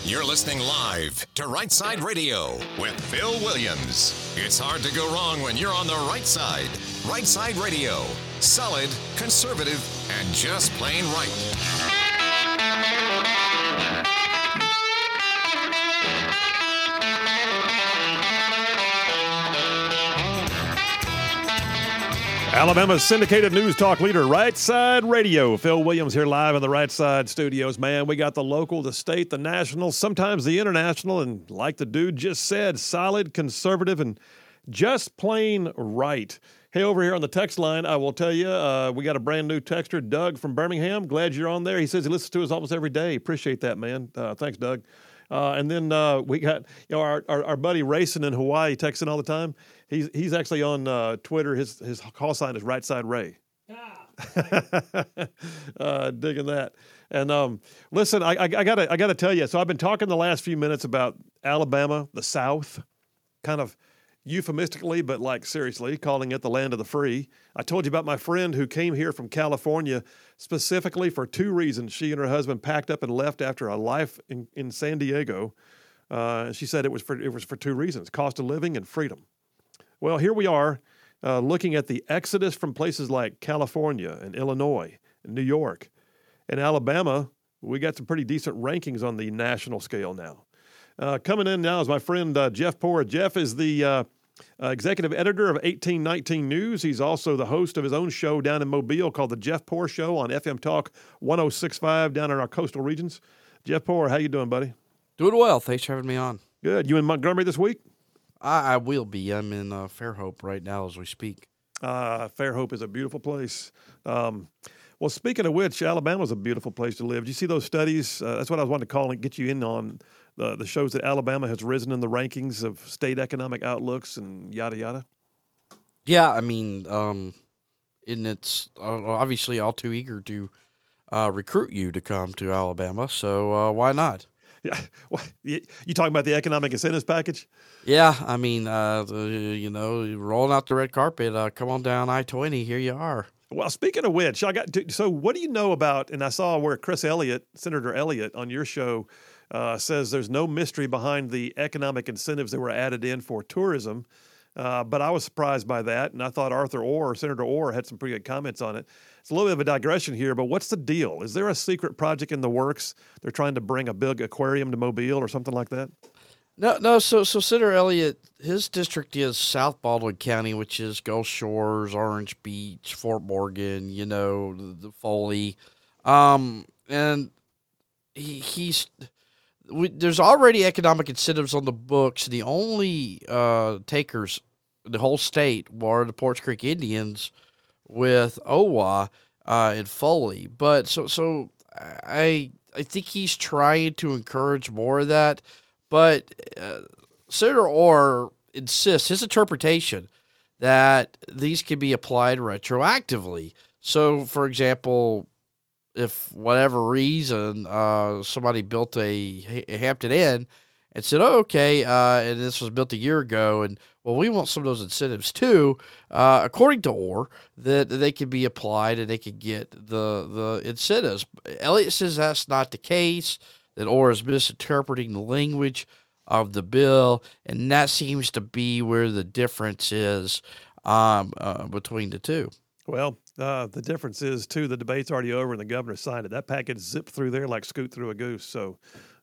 You're listening live to Right Side Radio with Phil Williams. It's hard to go wrong when you're on the right side. Right Side Radio. Solid, conservative, and just plain right. Alabama's syndicated news talk leader, Right Side Radio. Phil Williams here live in the Right Side studios. Man, we got the local, the state, the national, sometimes the international, and like the dude just said, solid, conservative, and just plain right. Hey, over here on the text line, I will tell you, we got a brand new texter, Doug from Birmingham. Glad you're on there. He says he listens to us almost every day. Appreciate that, man. Thanks, Doug. And then we got our buddy Racing in Hawaii texting all the time. He's actually on Twitter. His call sign is Right Side Ray. Digging that. And listen, I gotta tell you. So I've been talking the last few minutes about Alabama, the South, kind of euphemistically, but like seriously, calling it the land of the free. I told you about my friend who came here from California specifically for two reasons. She and her husband packed up and left after a life in San Diego. She said it was for two reasons: cost of living and freedom. Well, here we are looking at the exodus from places like California and Illinois and New York and Alabama. We got some pretty decent rankings on the national scale now. Coming in now is my friend Jeff Poor. Jeff is the executive editor of 1819 News. He's also the host of his own show down in Mobile called The Jeff Poor Show on FM Talk 106.5 down in our coastal regions. Jeff Poor, how you doing, buddy? Doing well. Thanks for having me on. Good. You in Montgomery this week? I will be. I'm in Fairhope right now as we speak. Fairhope is a beautiful place. Well, speaking of which, Alabama's a beautiful place to live. Did you see those studies? That's what I was wanting to call and get you in on, the shows that Alabama has risen in the rankings of state economic outlooks and yada, yada. Yeah, I mean, and it's obviously all too eager to recruit you to come to Alabama, so why not? Yeah, well, you talking about the economic incentives package? Yeah, I mean, rolling out the red carpet, come on down I-20, here you are. Well, speaking of which, so what do you know about, and I saw where Chris Elliott, Senator Elliott, on your show says there's no mystery behind the economic incentives that were added in for tourism, but I was surprised by that, and I thought Senator Orr had some pretty good comments on it. It's a little bit of a digression here, but what's the deal? Is there a secret project in the works? They're trying to bring a big aquarium to Mobile or something like that? No. So Senator Elliott, his district is South Baldwin County, which is Gulf Shores, Orange Beach, Fort Morgan, the Foley, and there's already economic incentives on the books. The only takers in the whole state were the Porch Creek Indians with OWA and Foley, but so I think he's trying to encourage more of that. But Senator Orr insists, his interpretation, that these can be applied retroactively. So, for example, if whatever reason somebody built a Hampton Inn and said, "Oh, okay," and this was built a year ago, and well, we want some of those incentives too. According to Orr, that they could be applied and they could get the incentives. Elliott says that's not the case. That Orr is misinterpreting the language of the bill, and that seems to be where the difference is between the two. Well, the difference is, too, the debate's already over and the governor signed it. That package zipped through there like scoot through a goose. So,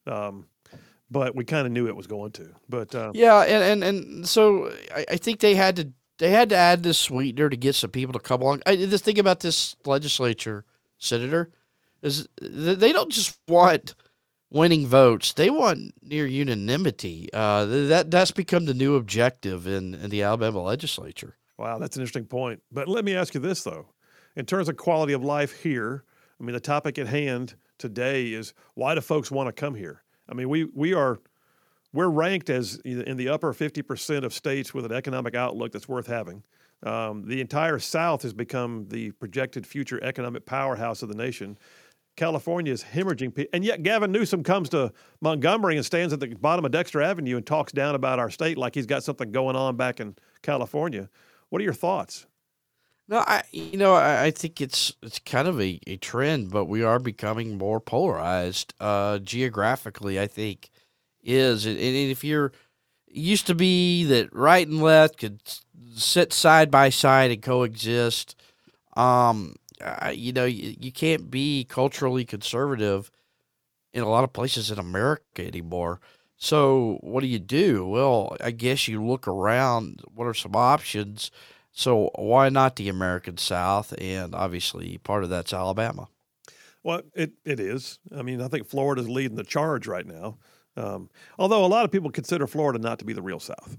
but we kind of knew it was going to. But yeah, and so I think they had to add this sweetener to get some people to come along. The thing about this legislature, Senator, is they don't just want winning votes; they want near unanimity. That's become the new objective in the Alabama legislature. Wow, that's an interesting point. But let me ask you this, though. In terms of quality of life here, I mean, the topic at hand today is why do folks want to come here? I mean, we're ranked as in the upper 50% of states with an economic outlook that's worth having. The entire South has become the projected future economic powerhouse of the nation. California is hemorrhaging, and yet Gavin Newsom comes to Montgomery and stands at the bottom of Dexter Avenue and talks down about our state like he's got something going on back in California. What are your thoughts? No, I think it's kind of a trend, but we are becoming more polarized geographically. I think is. And if you're it used to be that right and left could sit side by side and coexist. You can't be culturally conservative in a lot of places in America anymore. So what do? Well, I guess you look around. What are some options? So why not the American South? And obviously part of that's Alabama. Well, it is. I mean, I think Florida's leading the charge right now. Although a lot of people consider Florida not to be the real South.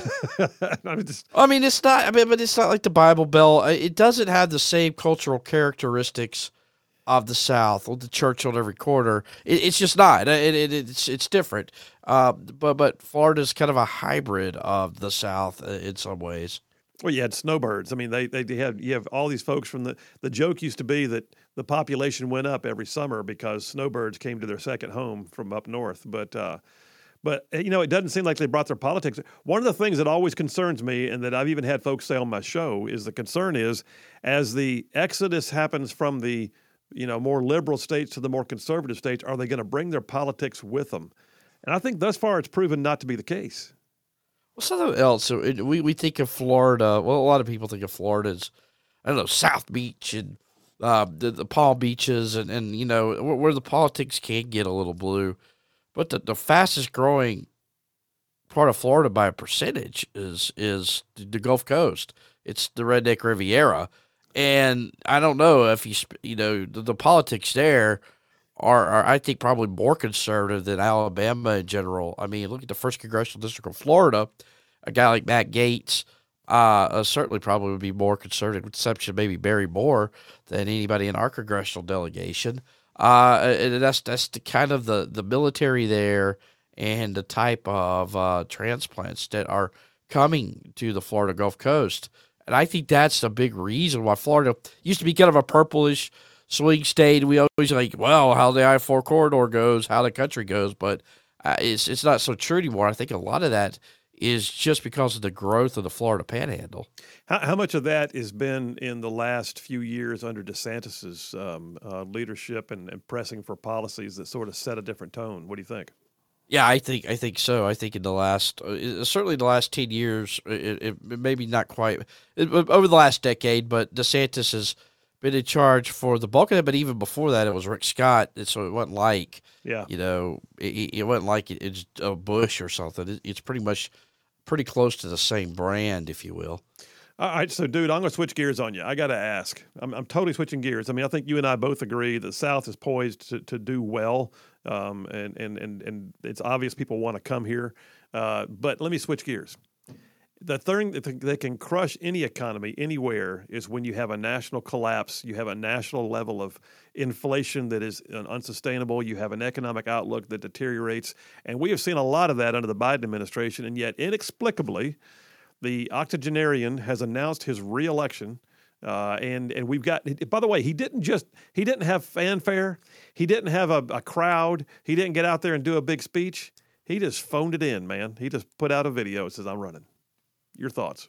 It's not. But it's not like the Bible Belt. It doesn't have the same cultural characteristics of the South with the church on every corner. It's just not. It's different. But Florida's kind of a hybrid of the South in some ways. Well, you had snowbirds. I mean, you have all these folks from the joke used to be that the population went up every summer because snowbirds came to their second home from up north. But it doesn't seem like they brought their politics. One of the things that always concerns me, and that I've even had folks say on my show, is the concern is as the exodus happens from the more liberal states to the more conservative states, are they going to bring their politics with them? And I think thus far it's proven not to be the case. Well, something else. So we think of Florida. Well, a lot of people think of Florida as, I don't know, South Beach and the Palm Beaches and where the politics can get a little blue. But the fastest growing part of Florida by a percentage is the Gulf Coast. It's the Redneck Riviera. And I don't know if the politics there are I think probably more conservative than Alabama in general. I mean, look at the 1st Congressional District of Florida. A guy like Matt Gaetz certainly probably would be more conservative, with the exception of maybe Barry Moore, than anybody in our congressional delegation. And that's the kind of the military there and the type of transplants that are coming to the Florida Gulf Coast. And I think that's the big reason why Florida used to be kind of a purplish swing state. We always how the I-4 corridor goes, how the country goes, but it's not so true anymore. I think a lot of that is just because of the growth of the Florida Panhandle. How much of that has been in the last few years under DeSantis's leadership and pressing for policies that sort of set a different tone? What do you think? Yeah, I think so. I think in the last, certainly the last 10 years, it maybe not quite, over the last decade, but DeSantis has been in charge for the bulk of it. But even before that, it was Rick Scott. So it wasn't like, it wasn't like it's Bush or something. It's pretty close to the same brand, if you will. All right, so dude, I'm going to switch gears on you. I got to ask. I'm totally switching gears. I mean, I think you and I both agree that the South is poised to do well, and it's obvious people want to come here. But let me switch gears. The thing that can crush any economy anywhere is when you have a national collapse. You have a national level of inflation that is unsustainable. You have an economic outlook that deteriorates, and we have seen a lot of that under the Biden administration. And yet, inexplicably, the octogenarian has announced his reelection, and we've got. By the way, he didn't have fanfare. He didn't have a crowd. He didn't get out there and do a big speech. He just phoned it in, man. He just put out a video and says, "I'm running." Your thoughts?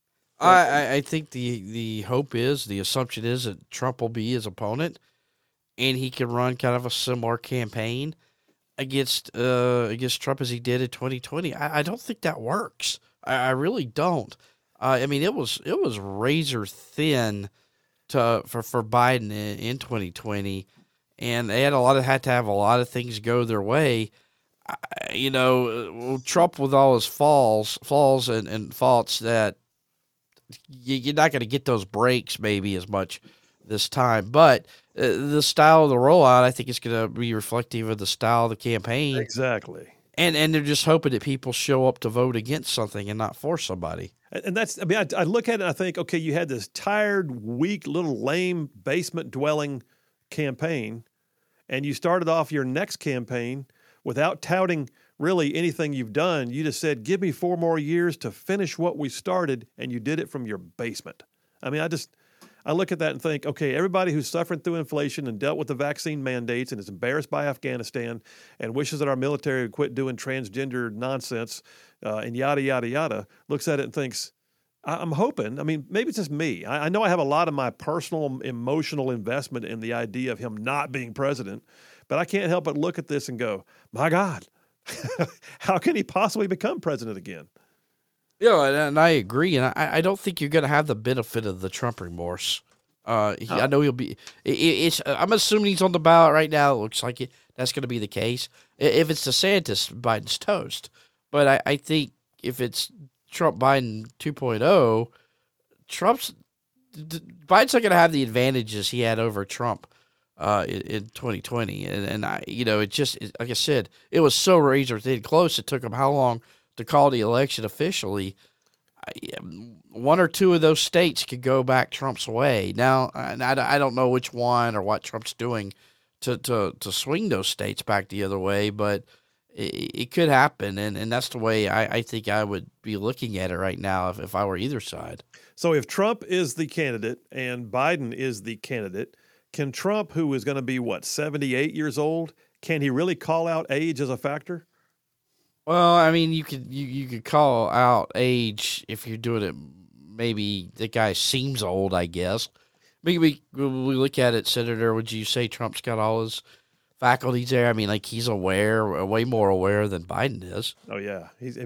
I think the hope is, the assumption is that Trump will be his opponent, and he can run kind of a similar campaign against Trump as he did in 2020. I don't think that works. I really don't. I mean, it was razor thin for Biden in 2020, and they had to have a lot of things go their way. Trump with all his flaws and faults, that you're not going to get those breaks maybe as much this time. But the style of the rollout, I think, is going to be reflective of the style of the campaign. Exactly. And they're just hoping that people show up to vote against something and not for somebody. And that's, I mean, I look at it and I think, okay, you had this tired, weak, little lame basement-dwelling campaign, and you started off your next campaign without touting really anything you've done. You just said, give me 4 more years to finish what we started, and you did it from your basement. I mean, I look at that and think, okay, everybody who's suffering through inflation and dealt with the vaccine mandates and is embarrassed by Afghanistan and wishes that our military would quit doing transgender nonsense and yada, yada, yada, looks at it and thinks, I'm hoping, I mean, maybe it's just me. I know I have a lot of my personal emotional investment in the idea of him not being president, but I can't help but look at this and go, my God, How can he possibly become president again? Yeah, and I agree, and I don't think you're going to have the benefit of the Trump remorse. I know he'll be. I'm assuming he's on the ballot right now. It looks like that's going to be the case. If it's DeSantis, Biden's toast. But I think if it's Trump Biden 2.0, Biden's not going to have the advantages he had over Trump in 2020, and it just, like I said, it was so razor thin close. It took him how long to call the election officially? One or two of those states could go back Trump's way. Now, I don't know which one or what Trump's doing to swing those states back the other way, but it could happen, and that's the way I think I would be looking at it right now if I were either side. So if Trump is the candidate and Biden is the candidate, can Trump, who is going to be, 78 years old, can he really call out age as a factor? Well, I mean, you could call out age if you're doing it. Maybe the guy seems old, I guess. Maybe we look at it, Senator. Would you say Trump's got all his faculties there? I mean, like he's aware, way more aware than Biden is. Oh yeah,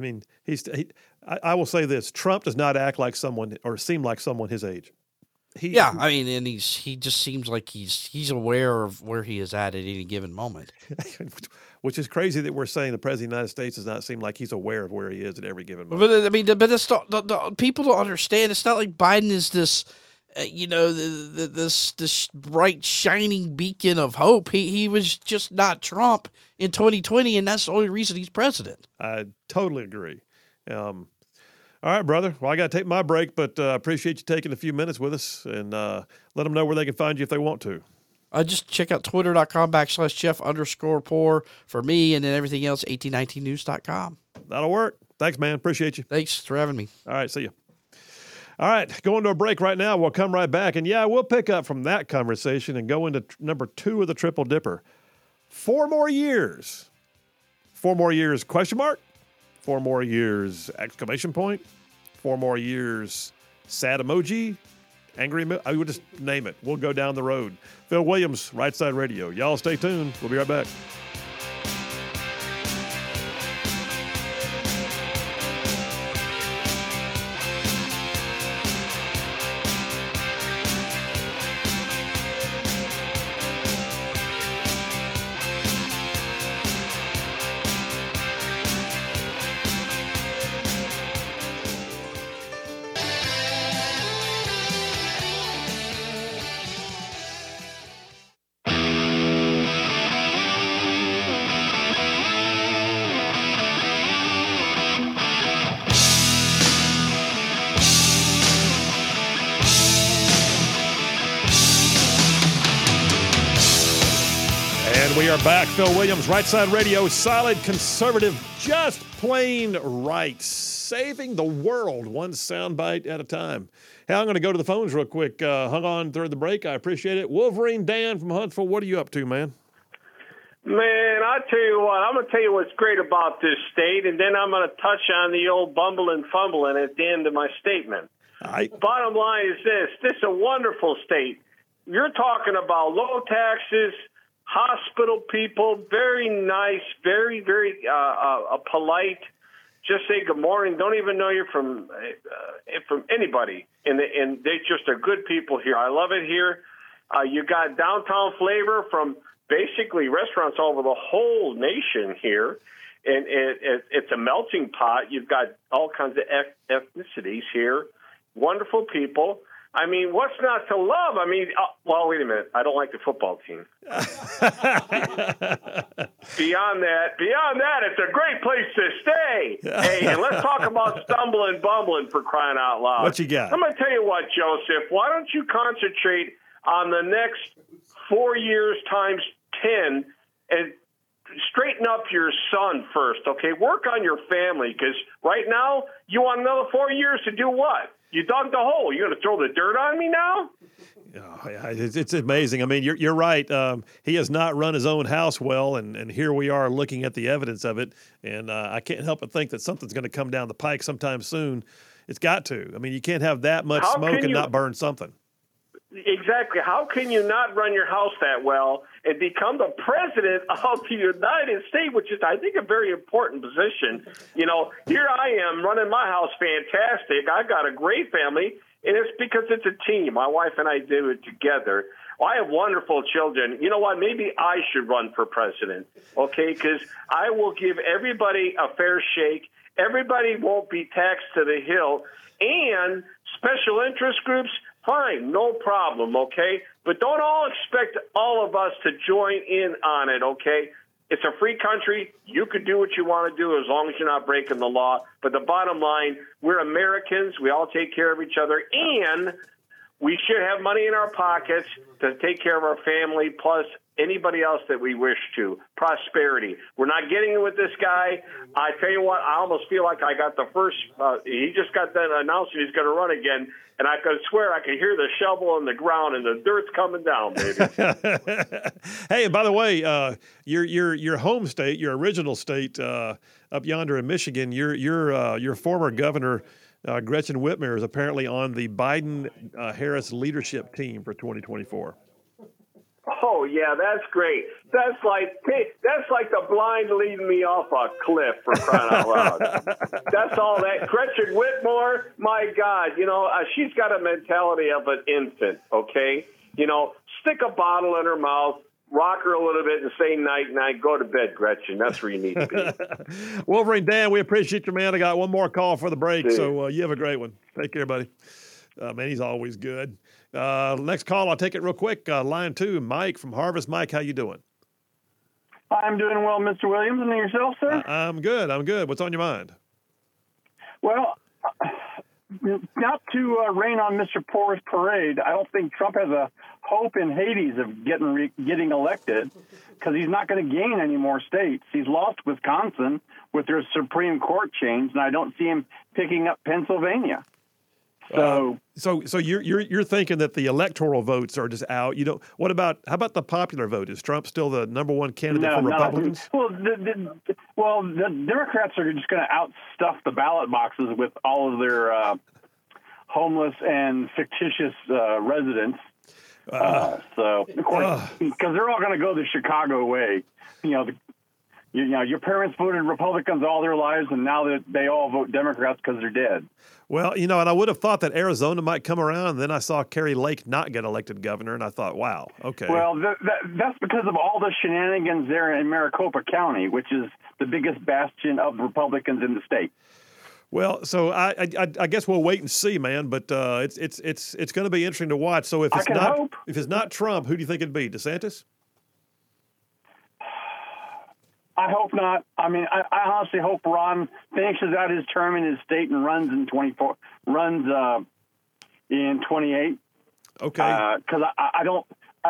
I will say this: Trump does not act like someone or seem like someone his age. I mean, and he just seems like he's aware of where he is at any given moment. Which is crazy that we're saying the president of the United States does not seem like he's aware of where he is at every given moment. But I mean, it's not, the people don't understand. It's not like Biden is this, this bright shining beacon of hope. He was just not Trump in 2020, and that's the only reason he's president. I totally agree. All right, brother. Well, I got to take my break, but appreciate you taking a few minutes with us, and let them know where they can find you if they want to. Just check out twitter.com/Jeff_Poor for me, and then everything else, 1819news.com. That'll work. Thanks, man. Appreciate you. Thanks for having me. All right, see you. All right, going to a break right now. We'll come right back, and we'll pick up from that conversation and go into number 2 of the Triple Dipper. 4 more years. 4 more years, question mark? 4 more years, exclamation point? 4 more years, sad emoji? Angry, I would just name it. We'll go down the road. Phil Williams, Right Side Radio. Y'all stay tuned. We'll be right back. We are back. Phil Williams, Right Side Radio, solid conservative, just plain right, saving the world one soundbite at a time. Hey, I'm going to go to the phones real quick. Hung on through the break. I appreciate it. Wolverine Dan from Huntsville, what are you up to, man? Man, I tell you what, I'm going to tell you what's great about this state, and then I'm going to touch on the old bumbling fumbling at the end of my statement. Bottom line is this is a wonderful state. You're talking about low taxes, hospital people, very nice, very, very polite. Just say good morning. Don't even know you're from anybody, and they just are good people here. I love it here. You got downtown flavor from basically restaurants all over the whole nation here, and it's a melting pot. You've got all kinds of ethnicities here. Wonderful people. I mean, what's not to love? I mean, well, wait a minute. I don't like the football team. Beyond that, it's a great place to stay. Hey, and let's talk about stumbling, bumbling, for crying out loud. What you got? I'm going to tell you what, Joseph. Why don't you concentrate on the next 4 years times 10 and straighten up your son first, okay? Work on your family, because right now you want another 4 years to do what? You dug the hole. You're going to throw the dirt on me now? Oh, yeah, it's amazing. I mean, you're right. He has not run his own house well, and here we are looking at the evidence of it. And I can't help but think that something's going to come down the pike sometime soon. It's got to. I mean, you can't have that much smoke and not burn something. Exactly. How can you not run your house that well and become the president of the United States, which is, I think, a very important position? You know, here I am running my house fantastic. I got a great family, and it's because it's a team. My wife and I do it together. Well, I have wonderful children. You know what? Maybe I should run for president, okay? Because I will give everybody a fair shake. Everybody won't be taxed to the hill. And special interest groups, fine, no problem, okay? But don't all expect all of us to join in on it, okay? It's a free country. You can do what you want to do as long as you're not breaking the law. But the bottom line, we're Americans. We all take care of each other. And we should have money in our pockets to take care of our family, plus anybody else that we wish to. Prosperity. We're not getting it with this guy. I tell you what, I almost feel like I got the first, he just got done announcing he's going to run again, and I could swear I could hear the shovel in the ground and the dirt's coming down, baby. Hey, and by the way, your home state, your original state up yonder in Michigan, your former governor, Gretchen Whitmer, is apparently on the Biden-Harris leadership team for 2024. Oh, yeah, that's great. That's like the blind leading me off a cliff, for crying out loud. That's all that. Gretchen Whitmer, my God, you know, she's got a mentality of an infant, okay? You know, stick a bottle in her mouth, rock her a little bit and say night-night. Go to bed, Gretchen. That's where you need to be. Wolverine Dan, we appreciate you, man. I got one more call for the break, so you have a great one. Take care, buddy. Man, he's always good. Next call, I'll take it real quick. Line 2, Mike from Harvest. Mike, how you doing? I'm doing well, Mr. Williams. And yourself, sir? I'm good. What's on your mind? Well, not to rain on Mr. Poor's parade, I don't think Trump has a hope in Hades of getting elected because he's not going to gain any more states. He's lost Wisconsin with their Supreme Court change, and I don't see him picking up Pennsylvania. So you're thinking that the electoral votes are just out. You don't. How about the popular vote? Is Trump still the number one candidate for Republicans? Well, the Democrats are just going to outstuff the ballot boxes with all of their homeless and fictitious residents. So of course, because they're all going to go the Chicago way. Your parents voted Republicans all their lives, and now that they all vote Democrats because they're dead. Well, and I would have thought that Arizona might come around, and then I saw Kari Lake not get elected governor, and I thought, wow, okay. Well, that's because of all the shenanigans there in Maricopa County, which is the biggest bastion of Republicans in the state. Well, so I guess we'll wait and see, man. But it's going to be interesting to watch. So if it's not Trump, who do you think it'd be? DeSantis? I hope not. I mean, I honestly hope Ron finishes out his term in his state and runs in 28. Okay. Because I don't.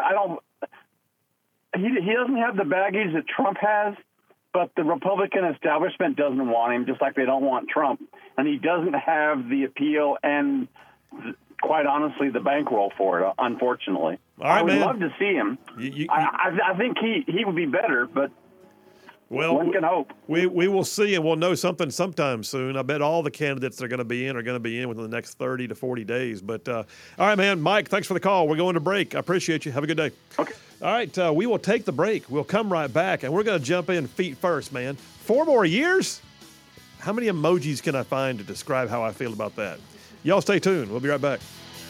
He doesn't have the baggage that Trump has, but the Republican establishment doesn't want him, just like they don't want Trump, and he doesn't have the appeal and, quite honestly, the bankroll for it. Unfortunately, all right, I would love to see him. I think he would be better, but. Well, one can hope. We will see, and we'll know something sometime soon. I bet all the candidates that are going to be in within the next 30 to 40 days. But, all right, man, Mike, thanks for the call. We're going to break. I appreciate you. Have a good day. Okay. All right, we will take the break. We'll come right back, and we're going to jump in feet first, man. 4 more years? How many emojis can I find to describe how I feel about that? Y'all stay tuned. We'll be right back.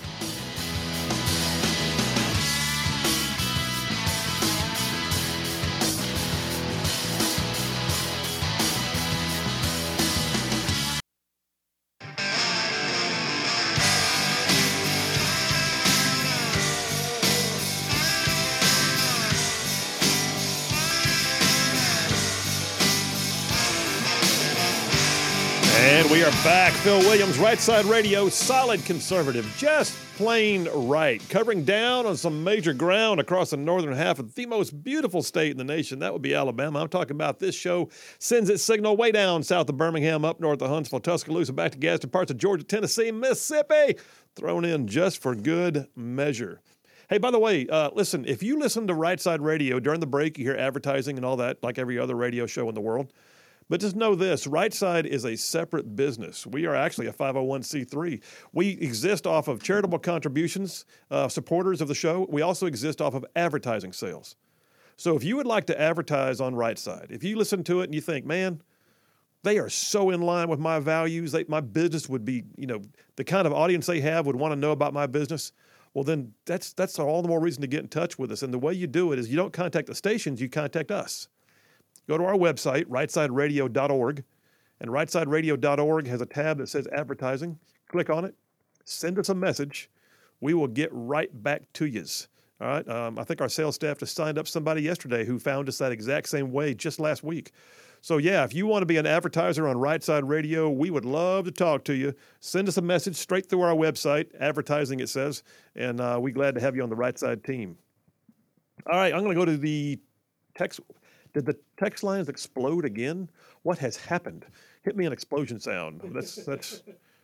And we are back. Phil Williams, Right Side Radio, solid conservative, just plain right. Covering down on some major ground across the northern half of the most beautiful state in the nation. That would be Alabama. I'm talking about this show sends its signal way down south of Birmingham, up north of Huntsville, Tuscaloosa, back to Gadsden, parts of Georgia, Tennessee, Mississippi. Thrown in just for good measure. Hey, by the way, listen, if you listen to Right Side Radio during the break, you hear advertising and all that, like every other radio show in the world. But just know this, Right Side is a separate business. We are actually a 501c3. We exist off of charitable contributions, supporters of the show. We also exist off of advertising sales. So if you would like to advertise on Right Side, if you listen to it and you think, man, they are so in line with my values, my business would be, the kind of audience they have would want to know about my business, well, then that's all the more reason to get in touch with us. And the way you do it is you don't contact the stations, you contact us. Go to our website, rightsideradio.org, and rightsideradio.org has a tab that says advertising. Click on it. Send us a message. We will get right back to you. All right. I think our sales staff just signed up somebody yesterday who found us that exact same way just last week. So, yeah, if you want to be an advertiser on Right Side Radio, we would love to talk to you. Send us a message straight through our website, advertising it says, and we're glad to have you on the Right Side team. All right, I'm going to go to the text. Did the text lines explode again? What has happened? Hit me an explosion sound. That's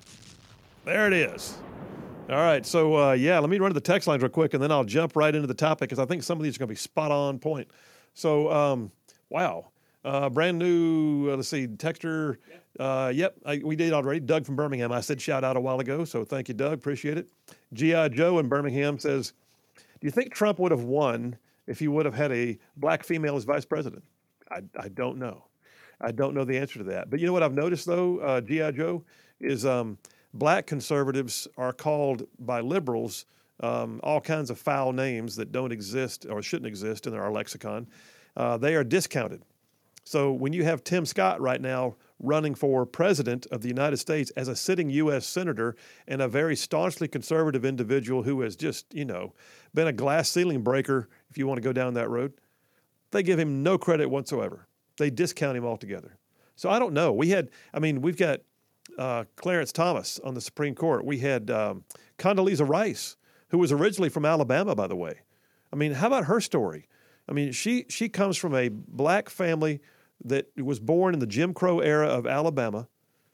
there it is. All right, so let me run to the text lines real quick, and then I'll jump right into the topic because I think some of these are going to be spot on point. So, wow. Brand new, let's see, texter. We did already. Doug from Birmingham. I said shout out a while ago, so thank you, Doug. Appreciate it. G.I. Joe in Birmingham says, do you think Trump would have won if he would have had a black female as vice president? I don't know. I don't know the answer to that. But you know what I've noticed, though, G.I. Joe, is black conservatives are called by liberals all kinds of foul names that don't exist or shouldn't exist in our lexicon. They are discounted. So when you have Tim Scott right now running for president of the United States as a sitting U.S. senator and a very staunchly conservative individual who has just, been a glass ceiling breaker, if you want to go down that road, they give him no credit whatsoever. They discount him altogether. So I don't know. We've got Clarence Thomas on the Supreme Court. We had Condoleezza Rice, who was originally from Alabama, by the way. I mean, how about her story? I mean, she comes from a black family that was born in the Jim Crow era of Alabama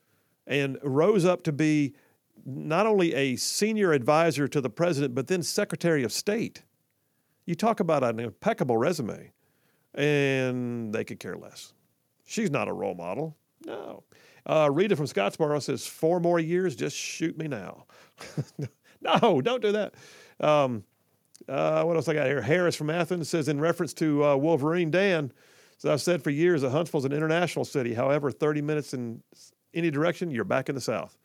and rose up to be not only a senior advisor to the president, but then Secretary of State. You talk about an impeccable resume, and they could care less. She's not a role model. No. Rita from Scottsboro says, 4 more years, just shoot me now. No, don't do that. What else I got here? Harris from Athens says, in reference to Wolverine, Dan, as I've said for years, that Huntsville's an international city. However, 30 minutes in any direction, you're back in the South.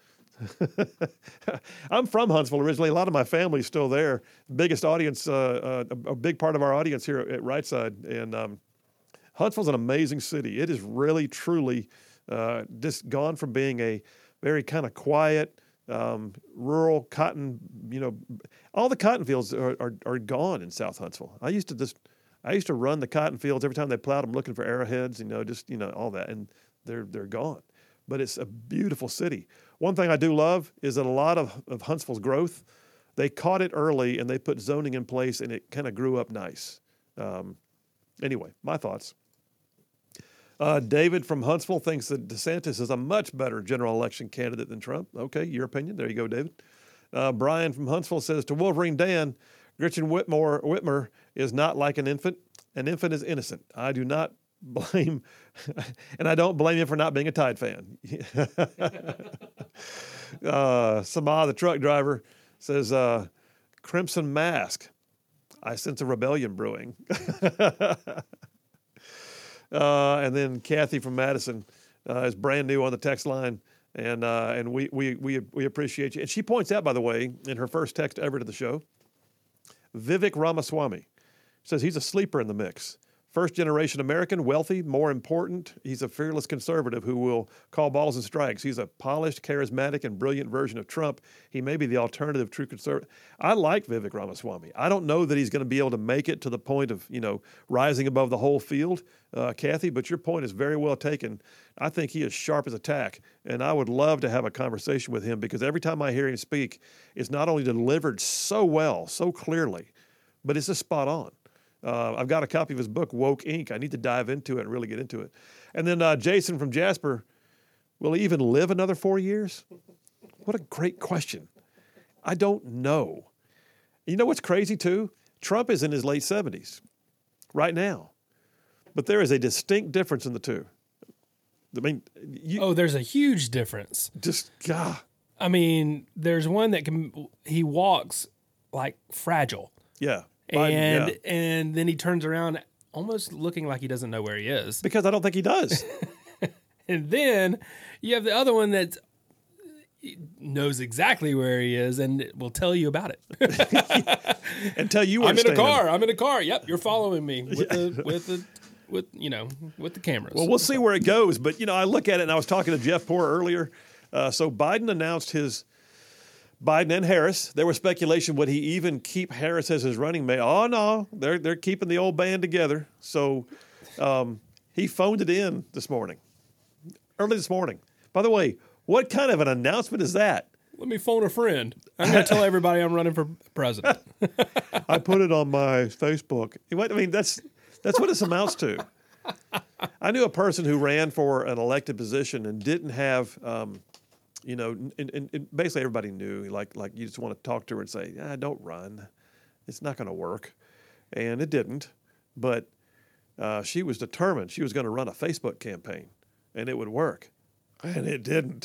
I'm from Huntsville originally. A lot of my family's still there. Biggest audience, a big part of our audience here at Right Side. And Huntsville's an amazing city. It is really, truly just gone from being a very kind of quiet, rural cotton, all the cotton fields are gone in South Huntsville. I used to run the cotton fields every time they plowed them looking for arrowheads, all that, and they're gone. But it's a beautiful city. One thing I do love is that a lot of Huntsville's growth, they caught it early and they put zoning in place and it kind of grew up nice. Anyway, my thoughts. David from Huntsville thinks that DeSantis is a much better general election candidate than Trump. Okay, your opinion. There you go, David. Brian from Huntsville says, to Wolverine Dan, Gretchen Whitmer is not like an infant. An infant is innocent. I do not blame, and I don't blame him for not being a Tide fan. Samah, the truck driver, says, Crimson Mask. I sense a rebellion brewing. And then Kathy from Madison is brand new on the text line, and we appreciate you. And she points out, by the way, in her first text ever to the show, Vivek Ramaswamy says he's a sleeper in the mix. First-generation American, wealthy, more important. He's a fearless conservative who will call balls and strikes. He's a polished, charismatic, and brilliant version of Trump. He may be the alternative true conservative. I like Vivek Ramaswamy. I don't know that he's going to be able to make it to the point of, rising above the whole field, Kathy, but your point is very well taken. I think he is sharp as a tack, and I would love to have a conversation with him because every time I hear him speak, it's not only delivered so well, so clearly, but it's just spot on. I've got a copy of his book, Woke Inc. I need to dive into it and really get into it. And then Jason from Jasper, will he even live another 4 years? What a great question. I don't know. You know what's crazy, too? Trump is in his late 70s right now. But there is a distinct difference in the two. I mean, there's a huge difference. Just, God. I mean, there's one that he walks like fragile. Yeah. And then he turns around almost looking like he doesn't know where he is. Because I don't think he does. And then you have the other one that knows exactly where he is and will tell you about it. And tell you where I'm in a car. Yep, you're following me with the cameras. Well, we'll see where it goes. But, I look at it, and I was talking to Jeff Poor earlier. So Biden announced Biden and Harris. There was speculation, would he even keep Harris as his running mate? Oh, no, they're keeping the old band together. So he phoned it in early this morning. By the way, what kind of an announcement is that? Let me phone a friend. I'm going to tell everybody I'm running for president. I put it on my Facebook. I mean, that's what this amounts to. I knew a person who ran for an elected position and didn't have, and basically everybody knew, like you just want to talk to her and say, don't run. It's not going to work. And it didn't. But she was determined. She was going to run a Facebook campaign, and it would work. And it didn't.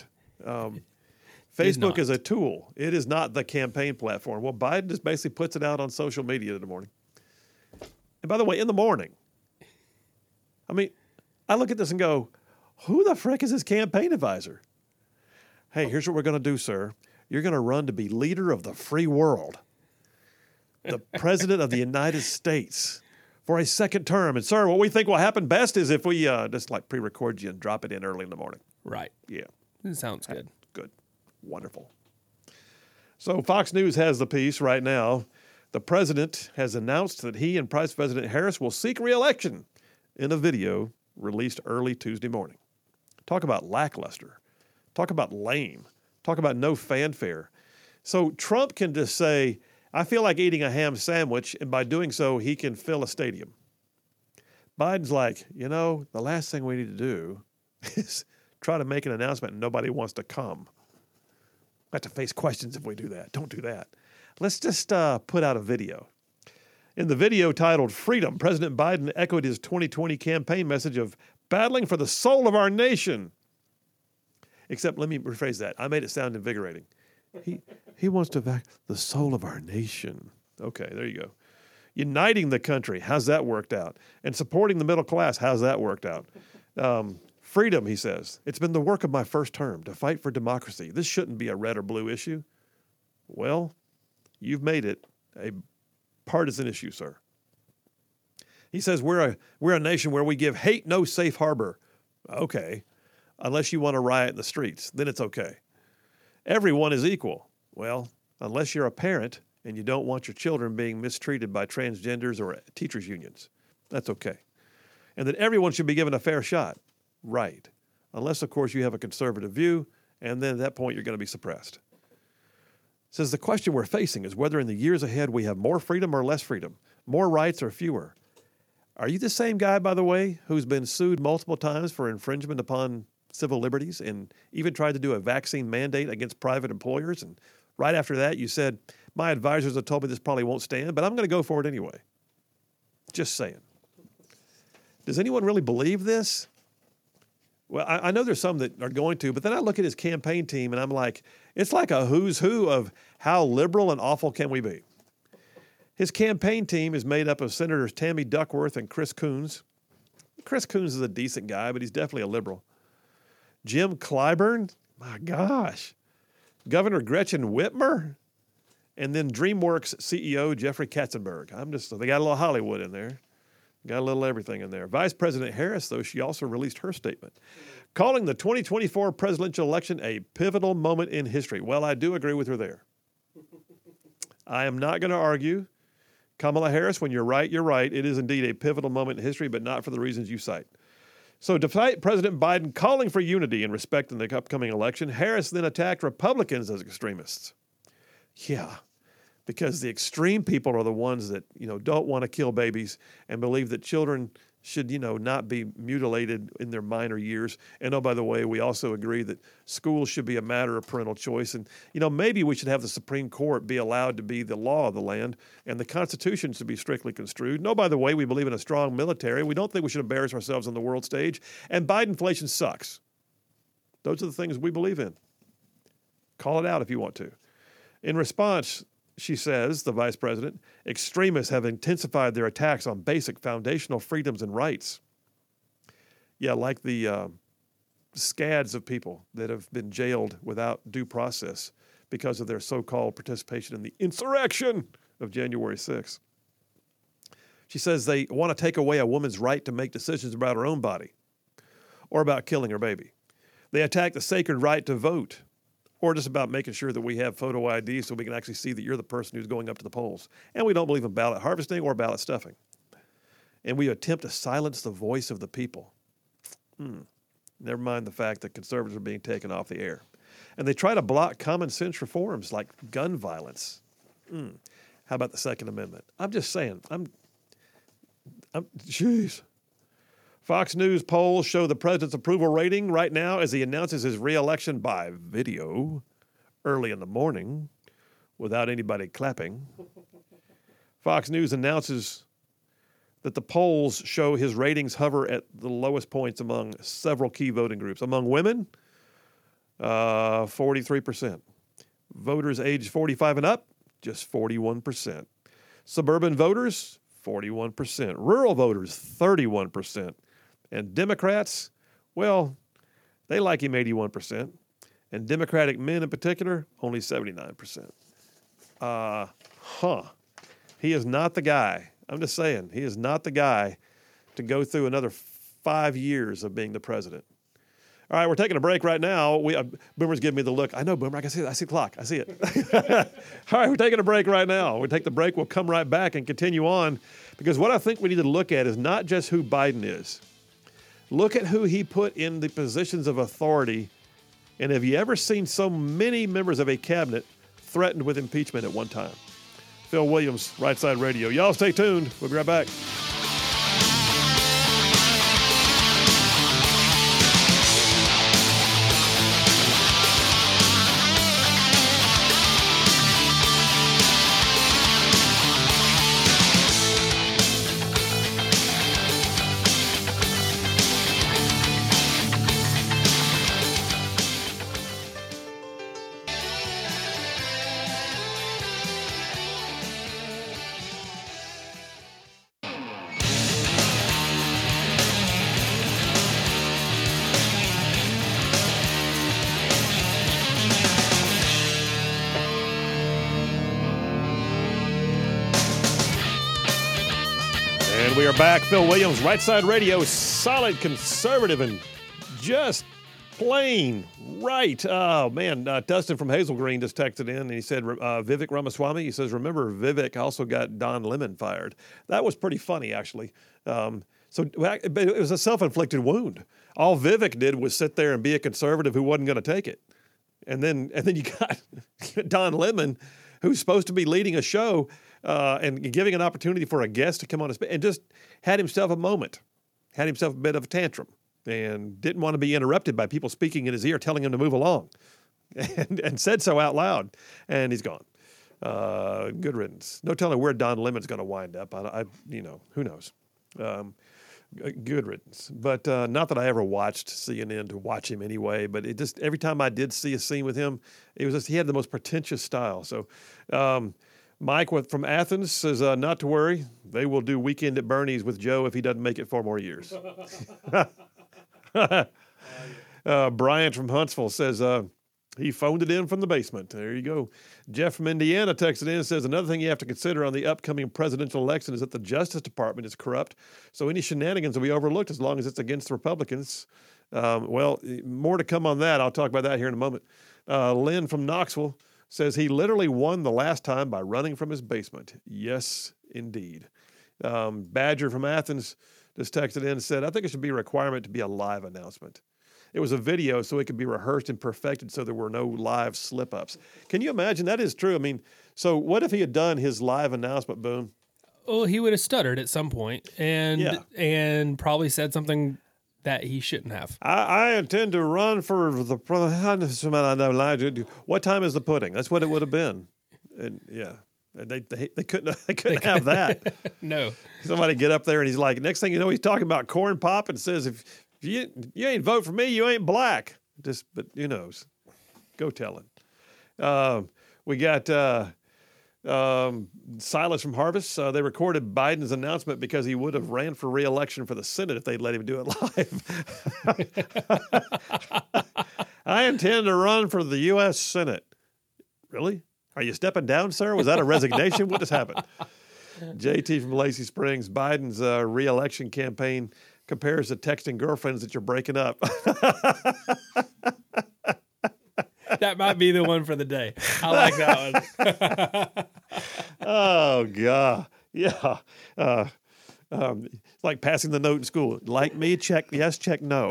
Facebook is a tool. It is not the campaign platform. Well, Biden just basically puts it out on social media in the morning. And by the way, in the morning, I mean, I look at this and go, who the frick is his campaign advisor? Hey, here's what we're going to do, sir. You're going to run to be leader of the free world, the president of the United States for a second term. And, sir, what we think will happen best is if we just like pre-record you and drop it in early in the morning. Right. Yeah. It sounds good. Good. Wonderful. So Fox News has the piece right now. The president has announced that he and Vice President Harris will seek re-election in a video released early Tuesday morning. Talk about lackluster. Talk about lame. Talk about no fanfare. So Trump can just say, I feel like eating a ham sandwich, and by doing so, he can fill a stadium. Biden's like, the last thing we need to do is try to make an announcement and nobody wants to come. I have to face questions if we do that. Don't do that. Let's just put out a video. In the video titled Freedom, President Biden echoed his 2020 campaign message of battling for the soul of our nation. Except, let me rephrase that. I made it sound invigorating. He wants to back the soul of our nation. Okay, there you go. Uniting the country. How's that worked out? And supporting the middle class. How's that worked out? Freedom, he says. It's been the work of my first term to fight for democracy. This shouldn't be a red or blue issue. Well, you've made it a partisan issue, sir. He says we're a nation where we give hate no safe harbor. Okay, unless you want to riot in the streets, then it's okay. Everyone is equal. Well, unless you're a parent and you don't want your children being mistreated by transgenders or teachers' unions, that's okay. And that everyone should be given a fair shot. Right. Unless, of course, you have a conservative view, and then at that point you're going to be suppressed. Says the question we're facing is whether in the years ahead we have more freedom or less freedom, more rights or fewer. Are you the same guy, by the way, who's been sued multiple times for infringement upon civil liberties and even tried to do a vaccine mandate against private employers? And right after that, you said, my advisors have told me this probably won't stand, but I'm going to go for it anyway. Just saying. Does anyone really believe this? Well, I know there's some that are going to, but then I look at his campaign team and I'm like, it's like a who's who of how liberal and awful can we be. His campaign team is made up of Senators Tammy Duckworth and Chris Coons. Chris Coons is a decent guy, but he's definitely a liberal. Jim Clyburn, my gosh. Governor Gretchen Whitmer, and then DreamWorks CEO Jeffrey Katzenberg. They got a little Hollywood in there. Got a little everything in there. Vice President Harris, though, she also released her statement, calling the 2024 presidential election a pivotal moment in history. Well, I do agree with her there. I am not going to argue. Kamala Harris, when you're right, you're right. It is indeed a pivotal moment in history, but not for the reasons you cite. So despite President Biden calling for unity and respect in the upcoming election, Harris then attacked Republicans as extremists. Yeah. Because the extreme people are the ones that, don't want to kill babies and believe that children should, not be mutilated in their minor years. And oh, by the way, we also agree that schools should be a matter of parental choice. And, maybe we should have the Supreme Court be allowed to be the law of the land and the Constitution should be strictly construed. And oh, by the way, we believe in a strong military. We don't think we should embarrass ourselves on the world stage. And Bidenflation sucks. Those are the things we believe in. Call it out if you want to. In response, she says, the vice president, extremists have intensified their attacks on basic foundational freedoms and rights. Yeah, like the scads of people that have been jailed without due process because of their so-called participation in the insurrection of January 6th. She says they want to take away a woman's right to make decisions about her own body or about killing her baby. They attack the sacred right to vote, or just about making sure that we have photo ID so we can actually see that you're the person who's going up to the polls. And we don't believe in ballot harvesting or ballot stuffing. And we attempt to silence the voice of the people. Never mind the fact that conservatives are being taken off the air. And they try to block common sense reforms like gun violence. How about the Second Amendment? I'm just saying, jeez. Fox News polls show the president's approval rating right now as he announces his re-election by video early in the morning without anybody clapping. Fox News announces that the polls show his ratings hover at the lowest points among several key voting groups. Among women, 43%. Voters aged 45 and up, just 41%. Suburban voters, 41%. Rural voters, 31%. And Democrats, well, they like him 81%. And Democratic men in particular, only 79%. He is not the guy. I'm just saying, he is not the guy to go through another 5 years of being the president. All right, we're taking a break right now. Boomer's giving me the look. I know, Boomer. I can see it. I see the clock. I see it. All right, we're taking a break right now. We'll take the break. We'll come right back and continue on. Because what I think we need to look at is not just who Biden is. Look at who he put in the positions of authority. And have you ever seen so many members of a cabinet threatened with impeachment at one time? Phil Williams, Right Side Radio. Y'all stay tuned. We'll be right back. We are back. Phil Williams, Right Side Radio, solid conservative and just plain right. Oh, man. Dustin from Hazel Green just texted in and he said, Vivek Ramaswamy, he says, remember Vivek also got Don Lemon fired. That was pretty funny, actually. But it was a self-inflicted wound. All Vivek did was sit there and be a conservative who wasn't going to take it. And then you got Don Lemon, who's supposed to be leading a show and giving an opportunity for a guest to come on and just had himself a moment, had himself a bit of a tantrum, and didn't want to be interrupted by people speaking in his ear telling him to move along, and said so out loud, and he's gone. Good riddance. No telling where Don Lemon's going to wind up. Who knows? Good riddance. But not that I ever watched CNN to watch him anyway, but it just, every time I did see a scene with him, it was just, he had the most pretentious style. So, Mike from Athens says, not to worry. They will do Weekend at Bernie's with Joe if he doesn't make it 4 more years. Brian from Huntsville says, he phoned it in from the basement. There you go. Jeff from Indiana texted in and says, another thing you have to consider on the upcoming presidential election is that the Justice Department is corrupt. So any shenanigans will be overlooked as long as it's against the Republicans. Well, more to come on that. I'll talk about that here in a moment. Lynn from Knoxville says he literally won the last time by running from his basement. Yes, indeed. Badger from Athens just texted in and said, I think it should be a requirement to be a live announcement. It was a video, so it could be rehearsed and perfected so there were no live slip-ups. Can you imagine? That is true. I mean, so what if he had done his live announcement, Boom? Well, he would have stuttered at some point and probably said something that he shouldn't have. I intend to run for the. What time is the pudding? That's what it would have been. And they couldn't have that. No. Somebody get up there and he's like, next thing you know, he's talking about corn pop and says, if you ain't vote for me, you ain't black. But who knows? Go tell him. We got Silas from Harvest. They recorded Biden's announcement because he would have ran for re-election for the Senate if they'd let him do it live. I intend to run for the U.S. Senate. Really? Are you stepping down, sir? Was that a resignation? What just happened? JT from Lacey Springs. Biden's re-election campaign compares to texting girlfriends that you're breaking up. That might be the one for the day. I like that one. Oh, God. Yeah. It's like passing the note in school. Like me, check yes, check no.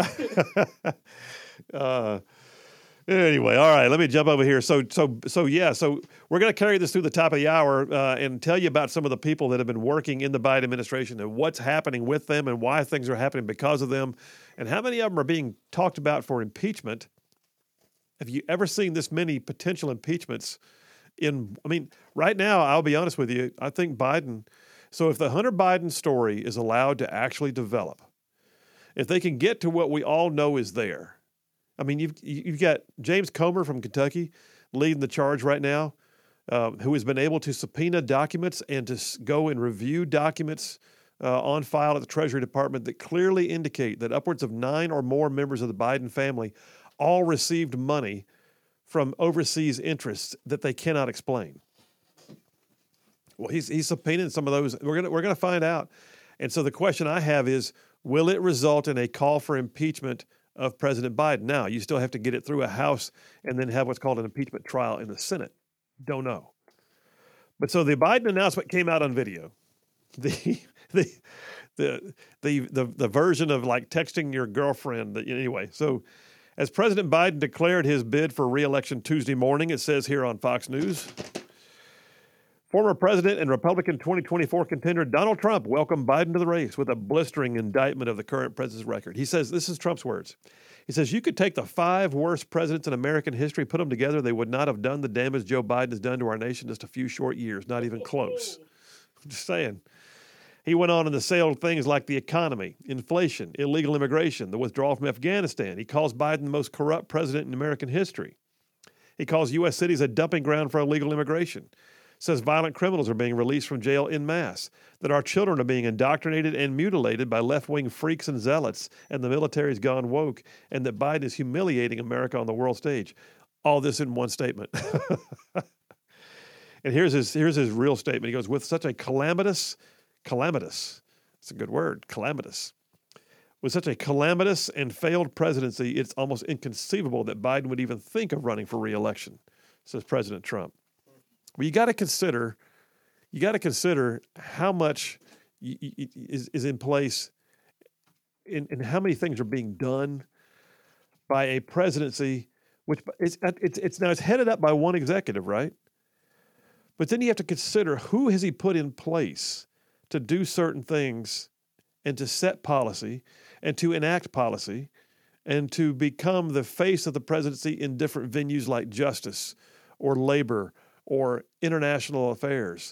Anyway, all right, let me jump over here. So we're going to carry this through the top of the hour and tell you about some of the people that have been working in the Biden administration and what's happening with them and why things are happening because of them and how many of them are being talked about for impeachment. Have you ever seen this many potential impeachments? Right now, I'll be honest with you, I think Biden, so if the Hunter Biden story is allowed to actually develop, if they can get to what we all know is there, you've got James Comer from Kentucky leading the charge right now, who has been able to subpoena documents and to go and review documents on file at the Treasury Department that clearly indicate that upwards of 9 or more members of the Biden family all received money from overseas interests that they cannot explain. Well, he's subpoenaing some of those. We're gonna find out. And so the question I have is, will it result in a call for impeachment of President Biden? Now, you still have to get it through a House and then have what's called an impeachment trial in the Senate. Don't know. But so the Biden announcement came out on video. The version of like texting your girlfriend. Anyway, so as President Biden declared his bid for re-election Tuesday morning, it says here on Fox News, former president and Republican 2024 contender Donald Trump welcomed Biden to the race with a blistering indictment of the current president's record. He says, this is Trump's words. He says, you could take the 5 worst presidents in American history, put them together, they would not have done the damage Joe Biden has done to our nation in just a few short years, not even close. I'm just saying. He went on and assailed things like the economy, inflation, illegal immigration, the withdrawal from Afghanistan. He calls Biden the most corrupt president in American history. He calls U.S. cities a dumping ground for illegal immigration. Says violent criminals are being released from jail en masse, that our children are being indoctrinated and mutilated by left-wing freaks and zealots, and the military's gone woke, and that Biden is humiliating America on the world stage. All this in one statement. And here's his real statement. He goes, with such a calamitous, it's a good word, calamitous. With such a calamitous and failed presidency, it's almost inconceivable that Biden would even think of running for re-election, says President Trump. Well, you got to consider how much is in place and how many things are being done by a presidency, which it's headed up by one executive, right? But then you have to consider who has he put in place to do certain things and to set policy and to enact policy and to become the face of the presidency in different venues like justice or labor or international affairs.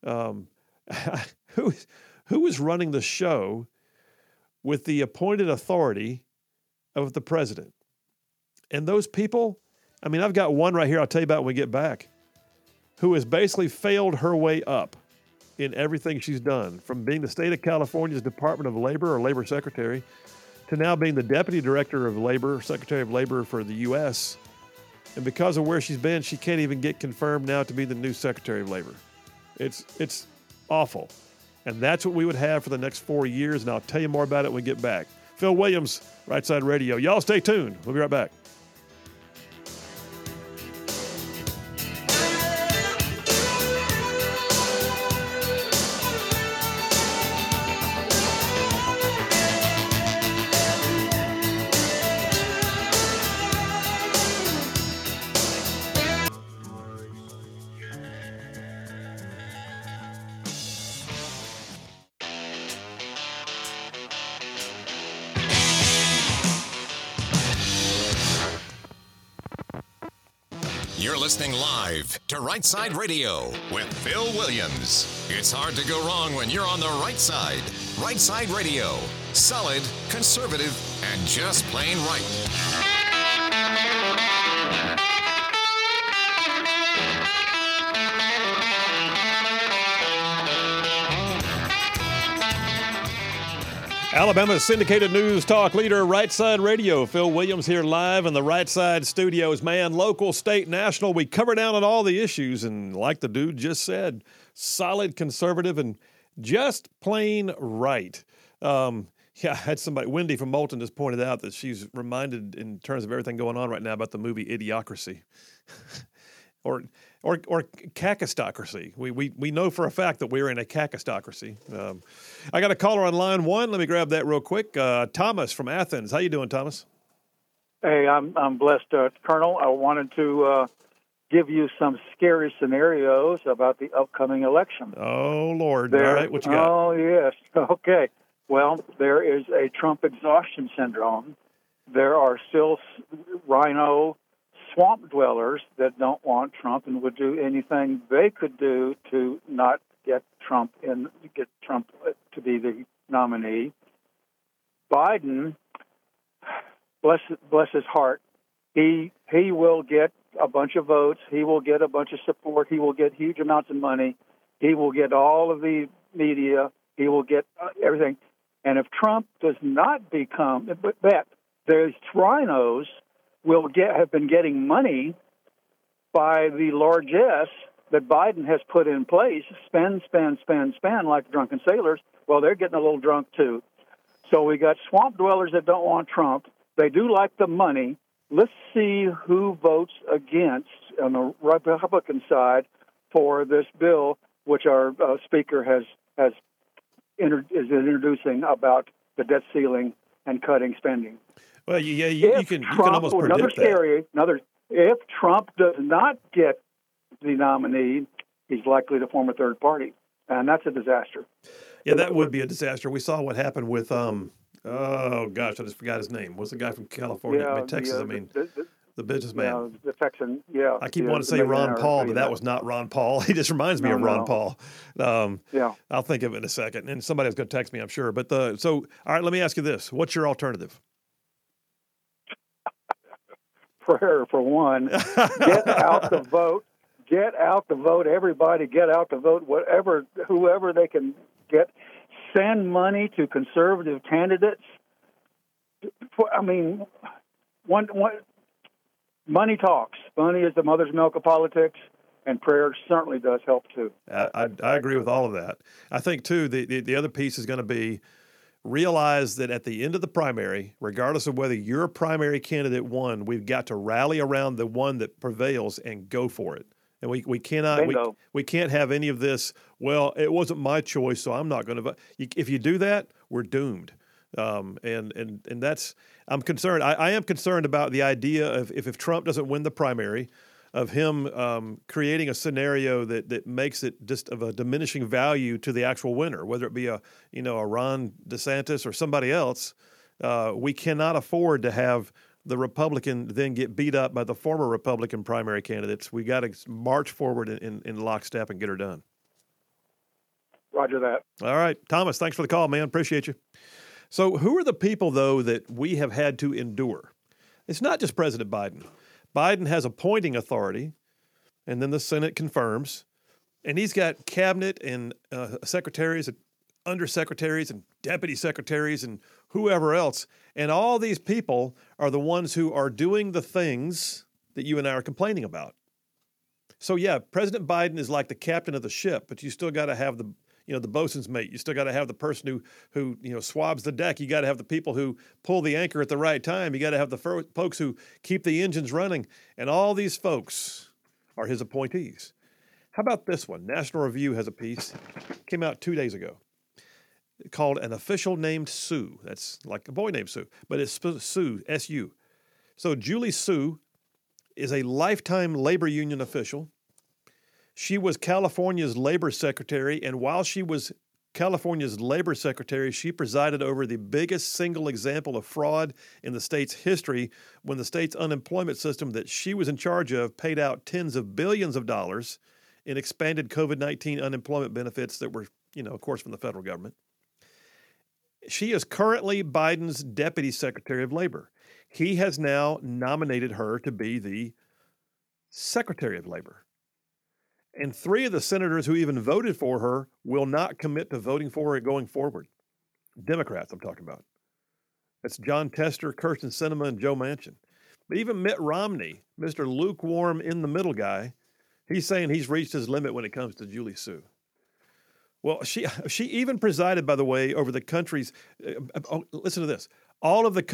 Who is running the show with the appointed authority of the president? And those people, I've got one right here I'll tell you about when we get back, who has basically failed her way up in everything she's done, from being the state of California's Department of Labor or Labor Secretary to now being the Deputy Director of Labor, Secretary of Labor for the U.S., and because of where she's been, she can't even get confirmed now to be the new Secretary of Labor. It's awful. And that's what we would have for the next 4 years, and I'll tell you more about it when we get back. Phil Williams, Right Side Radio. Y'all stay tuned. We'll be right back. You're listening live to Right Side Radio with Phil Williams. It's hard to go wrong when you're on the right side. Right Side Radio. Solid, conservative, and just plain right. Alabama's syndicated news talk leader, Right Side Radio. Phil Williams here live in the Right Side studios. Man, local, state, national, we cover down on all the issues. And like the dude just said, solid, conservative, and just plain right. Yeah, I had somebody, Wendy from Moulton, just pointed out that she's reminded in terms of everything going on right now about the movie Idiocracy. or cacistocracy. We know for a fact that we're in a cacistocracy. I got a caller on line one. Let me grab that real quick. Thomas from Athens. How you doing, Thomas? Hey, I'm blessed, Colonel. I wanted to give you some scary scenarios about the upcoming election. Oh, Lord. All right, what you got? Oh, yes. Okay. Well, there is a Trump exhaustion syndrome. There are still rhino swamp dwellers that don't want Trump and would do anything they could do to not get Trump to be the nominee. Biden, bless his heart, he will get a bunch of votes. He will get a bunch of support. He will get huge amounts of money. He will get all of the media. He will get everything. And if Trump does not become, but there's rhinos have been getting money by the largesse that Biden has put in place, spend like drunken sailors. Well, they're getting a little drunk too. So we got swamp dwellers that don't want Trump. They do like the money. Let's see who votes against on the Republican side for this bill, which our speaker is introducing about the debt ceiling and cutting spending. Well, you can almost predict that. If Trump does not get the nominee, he's likely to form a third party, and that's a disaster. Yeah, that would be a disaster. We saw what happened with oh gosh, I just forgot his name. What's the guy from California, Texas? The businessman. The Texan. Yeah. I keep wanting to say Ron Paul, but that was not Ron Paul. He just reminds me of Ron Paul. Yeah. I'll think of it in a second, and somebody's going to text me, I'm sure. But all right, let me ask you this: what's your alternative? Prayer for one. Get out the vote. Get out the vote. Everybody get out the vote. Whoever they can get. Send money to conservative candidates. Money talks. Money is the mother's milk of politics, and prayer certainly does help too. I agree with all of that. I think too the other piece is going to be realize that at the end of the primary, regardless of whether your primary candidate won, we've got to rally around the one that prevails and go for it. And we cannot we can't have any of this. Well, it wasn't my choice, so I'm not going to vote. If you do that, we're doomed. And that's I'm concerned. I am concerned about the idea of if Trump doesn't win the primary, of him creating a scenario that makes it just of a diminishing value to the actual winner, whether it be a Ron DeSantis or somebody else. We cannot afford to have the Republican then get beat up by the former Republican primary candidates. We got to march forward in lockstep and get her done. Roger that. All right, Thomas, thanks for the call, man. Appreciate you. So who are the people, though, that we have had to endure? It's not just President Biden. Biden has appointing authority, and then the Senate confirms, and he's got cabinet and secretaries and undersecretaries and deputy secretaries and whoever else, and all these people are the ones who are doing the things that you and I are complaining about. So yeah, President Biden is like the captain of the ship, but you still got to have the bosun's mate. You still got to have the person who swabs the deck. You got to have the people who pull the anchor at the right time. You got to have the folks who keep the engines running. And all these folks are his appointees. How about this one? National Review has a piece, came out 2 days ago, called An Official Named Sue. That's like a boy named Sue, but it's Sue, S-U. So Julie Sue is a lifetime labor union official. She was California's labor secretary, and while she was California's labor secretary, she presided over the biggest single example of fraud in the state's history when the state's unemployment system that she was in charge of paid out tens of billions of dollars in expanded COVID-19 unemployment benefits that were, of course, from the federal government. She is currently Biden's Deputy Secretary of Labor. He has now nominated her to be the Secretary of Labor. And 3 of the senators who even voted for her will not commit to voting for her going forward. Democrats, I'm talking about. That's John Tester, Kirsten Sinema, and Joe Manchin. But even Mitt Romney, Mr. Lukewarm in the middle guy, he's saying he's reached his limit when it comes to Julie Su. Well, she even presided, by the way, over the country's, listen to this, all of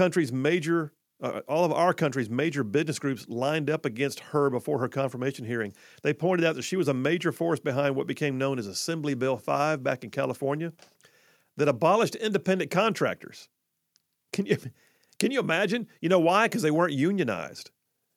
our country's major business groups lined up against her before her confirmation hearing. They pointed out that she was a major force behind what became known as Assembly Bill 5 back in California that abolished independent contractors. Can you imagine? You know why? Because they weren't unionized.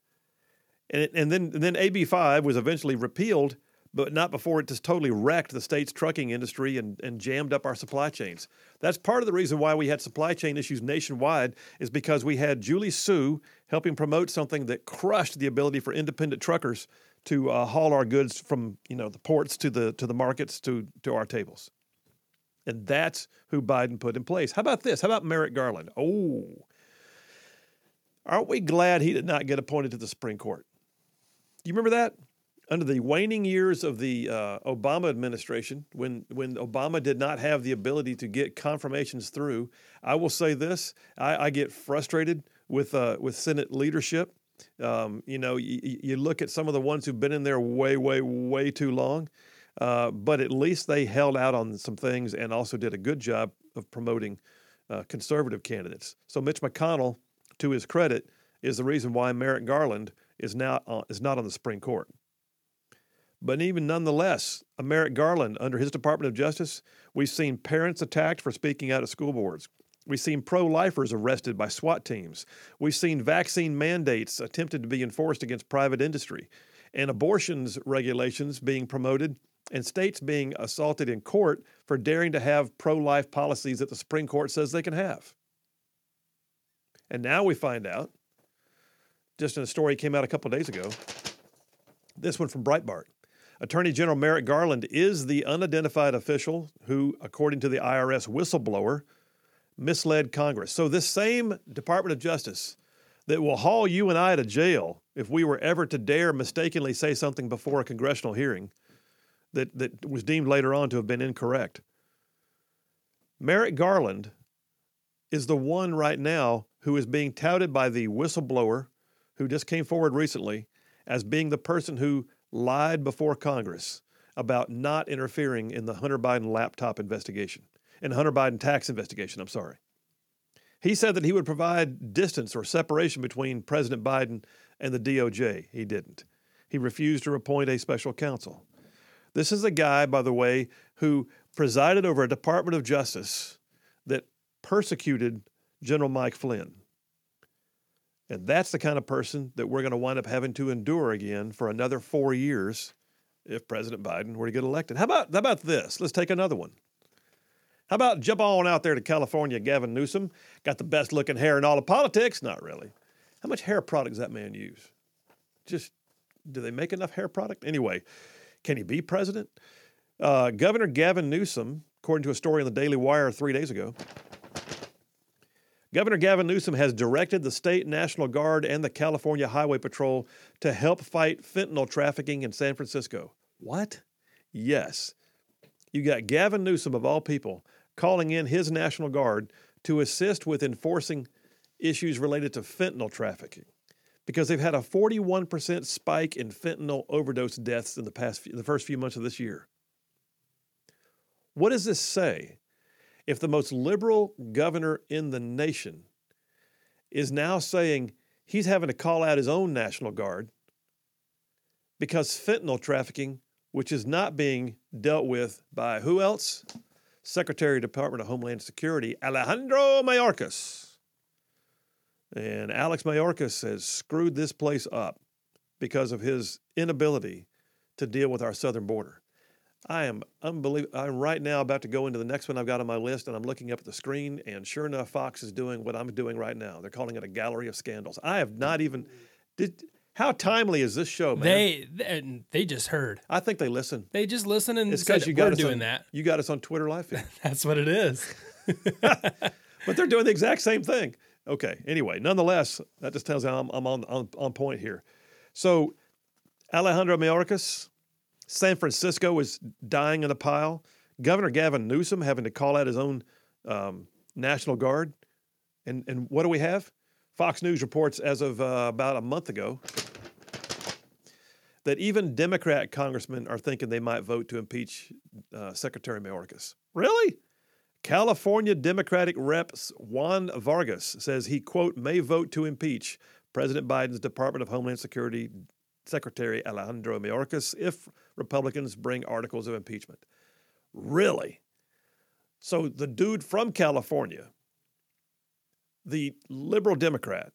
And then AB 5 was eventually repealed, but not before it just totally wrecked the state's trucking industry and jammed up our supply chains. That's part of the reason why we had supply chain issues nationwide, is because we had Julie Su helping promote something that crushed the ability for independent truckers to haul our goods from the ports to the markets to our tables. And that's who Biden put in place. How about this? How about Merrick Garland? Oh, aren't we glad he did not get appointed to the Supreme Court? Do you remember that? Under the waning years of the Obama administration, when Obama did not have the ability to get confirmations through, I will say this: I get frustrated with Senate leadership. You look at some of the ones who've been in there way, way, way too long, but at least they held out on some things and also did a good job of promoting conservative candidates. So Mitch McConnell, to his credit, is the reason why Merrick Garland is not on the Supreme Court. But even nonetheless, Merrick Garland, under his Department of Justice, we've seen parents attacked for speaking out at school boards. We've seen pro-lifers arrested by SWAT teams. We've seen vaccine mandates attempted to be enforced against private industry, and abortions regulations being promoted, and states being assaulted in court for daring to have pro-life policies that the Supreme Court says they can have. And now we find out, just in a story that came out a couple of days ago, this one from Breitbart. Attorney General Merrick Garland is the unidentified official who, according to the IRS whistleblower, misled Congress. So this same Department of Justice that will haul you and I to jail if we were ever to dare mistakenly say something before a congressional hearing that was deemed later on to have been incorrect. Merrick Garland is the one right now who is being touted by the whistleblower who just came forward recently as being the person who lied before Congress about not interfering in the Hunter Biden laptop investigation, in the Hunter Biden tax investigation, I'm sorry. He said that he would provide distance or separation between President Biden and the DOJ. He didn't. He refused to appoint a special counsel. This is a guy, by the way, who presided over a Department of Justice that persecuted General Mike Flynn. And that's the kind of person that we're going to wind up having to endure again for another 4 years if President Biden were to get elected. How about this? Let's take another one. How about jump on out there to California, Gavin Newsom? Got the best looking hair in all of politics? Not really. How much hair product does that man use? Just, do they make enough hair product? Anyway, can he be president? Governor Gavin Newsom, according to a story in the Daily Wire 3 days ago, Governor Gavin Newsom has directed the state National Guard and the California Highway Patrol to help fight fentanyl trafficking in San Francisco. What? Yes. You got Gavin Newsom, of all people, calling in his National Guard to assist with enforcing issues related to fentanyl trafficking because they've had a 41% spike in fentanyl overdose deaths in the first few months of this year. What does this say? If the most liberal governor in the nation is now saying he's having to call out his own National Guard because fentanyl trafficking, which is not being dealt with by who else? Secretary of Department of Homeland Security, Alejandro Mayorkas. And Alex Mayorkas has screwed this place up because of his inability to deal with our southern border. I am unbelievable. I'm right now about to go into the next one I've got on my list, and I'm looking up at the screen, and sure enough, Fox is doing what I'm doing right now. They're calling it a gallery of scandals. I have not even how timely is this show, man? They just heard. I think they listen. They just listen and It's said, because you got we're us doing on, that. You got us on Twitter Live feed. That's what it is. But they're doing the exact same thing. Okay. Anyway, nonetheless, that just tells you I'm on point here. So, Alejandro Mayorkas, San Francisco is dying in a pile. Governor Gavin Newsom having to call out his own National Guard. And what do we have? Fox News reports as of about a month ago that even Democrat congressmen are thinking they might vote to impeach Secretary Mayorkas. Really? California Democratic Rep Juan Vargas says he, quote, may vote to impeach President Biden's Department of Homeland Security Secretary Alejandro Mayorkas if Republicans bring articles of impeachment. Really? So the dude from California, the liberal Democrat,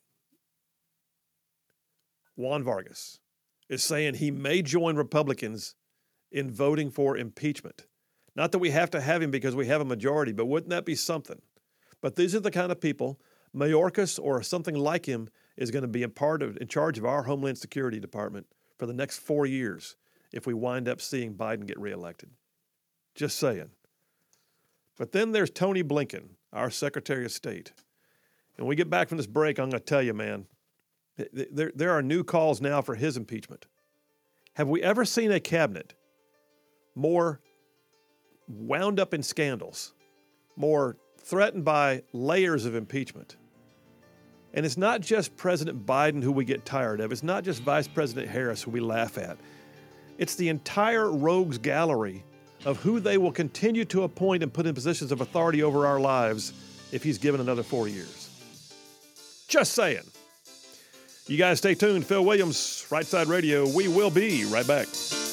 Juan Vargas, is saying he may join Republicans in voting for impeachment. Not that we have to have him because we have a majority, but wouldn't that be something? But these are the kind of people, Mayorkas or something like him is going to be in charge of our Homeland Security Department for the next 4 years if we wind up seeing Biden get reelected. Just saying. But then there's Tony Blinken, our Secretary of State. And when we get back from this break, I'm going to tell you, man, there are new calls now for his impeachment. Have we ever seen a cabinet more wound up in scandals, more threatened by layers of impeachment? And it's not just President Biden who we get tired of. It's not just Vice President Harris who we laugh at. It's the entire rogues gallery of who they will continue to appoint and put in positions of authority over our lives if he's given another 4 years. Just saying. You guys stay tuned. Phil Williams, Right Side Radio. We will be right back.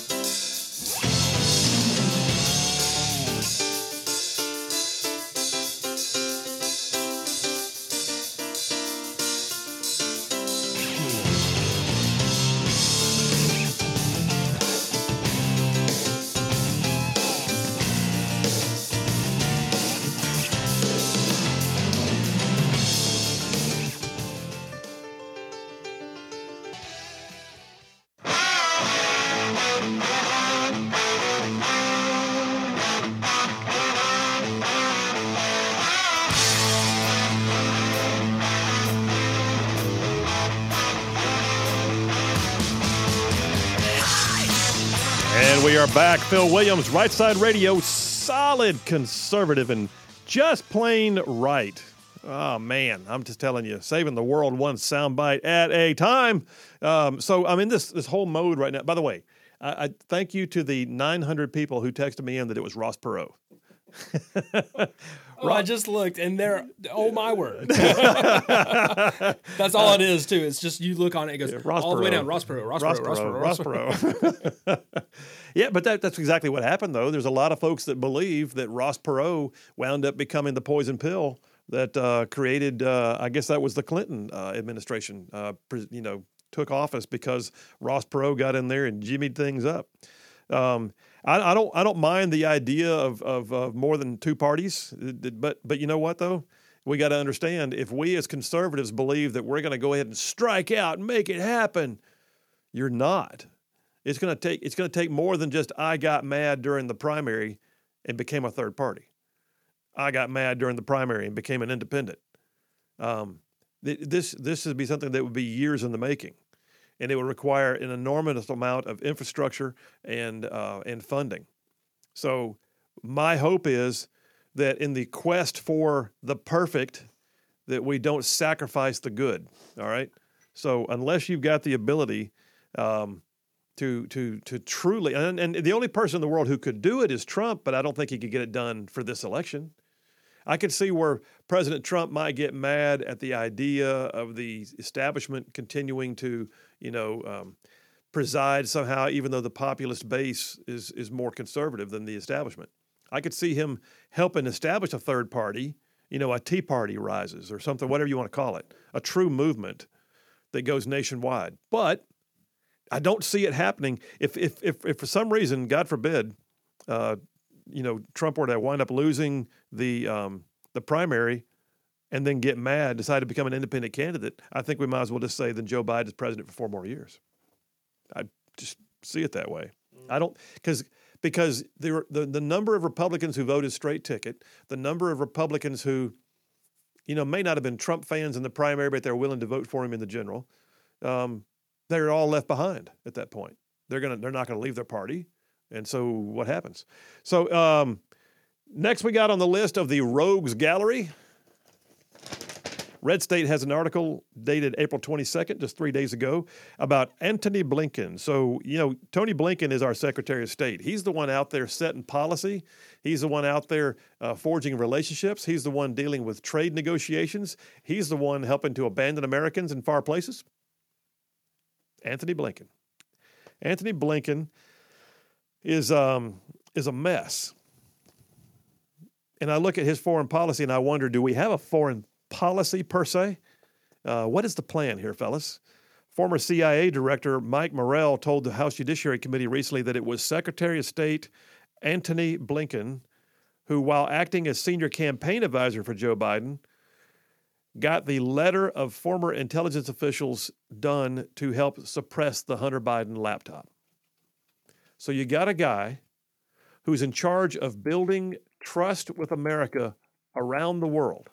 We are back. Phil Williams, Right Side Radio, solid conservative and just plain right. Oh, man, I'm just telling you, saving the world one soundbite at a time. So I'm in this whole mode right now. By the way, I thank you to the 900 people who texted me in that it was Ross Perot. I just looked, and they're, oh, my word. That's all it is, too. It's just you look on it, it goes all the way down. Ross Perot, Ross Perot. Yeah, but that's exactly what happened, though. There's a lot of folks that believe that Ross Perot wound up becoming the poison pill that created, I guess that was the Clinton administration, took office because Ross Perot got in there and jimmied things up. I don't mind the idea of more than two parties, but you know what though? We got to understand, if we as conservatives believe that we're going to go ahead and strike out and make it happen, you're not. It's going to take more than just I got mad during the primary and became a third party. I got mad during the primary and became an independent. This would be something that would be years in the making. And it would require an enormous amount of infrastructure and funding. So my hope is that in the quest for the perfect, that we don't sacrifice the good. All right. So unless you've got the ability to truly, and the only person in the world who could do it is Trump, but I don't think he could get it done for this election. I could see where President Trump might get mad at the idea of the establishment continuing to, preside somehow, even though the populist base is more conservative than the establishment. I could see him helping establish a third party, a Tea Party rises or something, whatever you want to call it, a true movement that goes nationwide. But I don't see it happening. If for some reason, God forbid, Trump were to wind up losing the primary and then get mad, decide to become an independent candidate, I think we might as well just say then Joe Biden is president for 4 more years. I just see it that way. I don't because the number of Republicans who voted straight ticket, the number of Republicans who, may not have been Trump fans in the primary, but they're willing to vote for him in the general, they're all left behind at that point. They're not gonna leave their party, and so what happens? So next we got on the list of the Rogues Gallery. Red State has an article dated April 22nd, just 3 days ago, about Antony Blinken. So, Tony Blinken is our Secretary of State. He's the one out there setting policy. He's the one out there forging relationships. He's the one dealing with trade negotiations. He's the one helping to abandon Americans in far places. Antony Blinken. Antony Blinken is a mess. And I look at his foreign policy and I wonder, do we have a foreign policy per se? What is the plan here, fellas? Former CIA Director Mike Morrell told the House Judiciary Committee recently that it was Secretary of State Antony Blinken who, while acting as senior campaign advisor for Joe Biden, got the letter of former intelligence officials done to help suppress the Hunter Biden laptop. So you got a guy who's in charge of building trust with America around the world,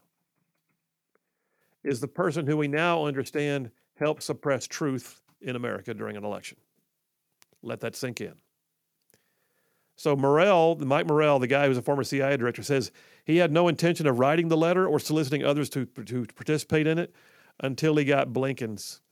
is the person who we now understand helped suppress truth in America during an election. Let that sink in. So Mike Morrell, the guy who's a former CIA director, says he had no intention of writing the letter or soliciting others to participate in it until he got Blinken's,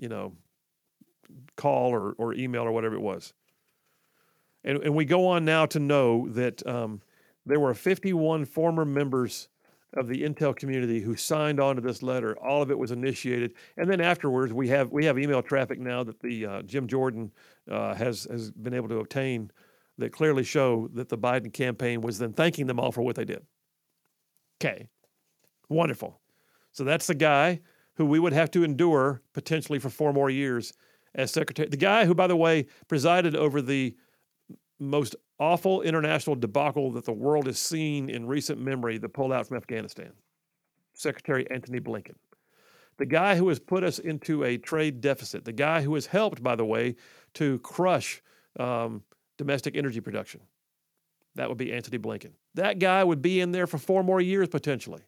call or email or whatever it was. And we go on now to know that there were 51 former members of the intel community who signed on to this letter. All of it was initiated, and then afterwards, we have email traffic now that the Jim Jordan has been able to obtain that clearly show that the Biden campaign was then thanking them all for what they did. Okay, wonderful. So that's the guy who we would have to endure potentially for 4 more years as secretary. The guy who, by the way, presided over the most awful international debacle that the world has seen in recent memory, the pullout from Afghanistan. Secretary Antony Blinken. The guy who has put us into a trade deficit. The guy who has helped, by the way, to crush domestic energy production. That would be Antony Blinken. That guy would be in there for 4 more years potentially.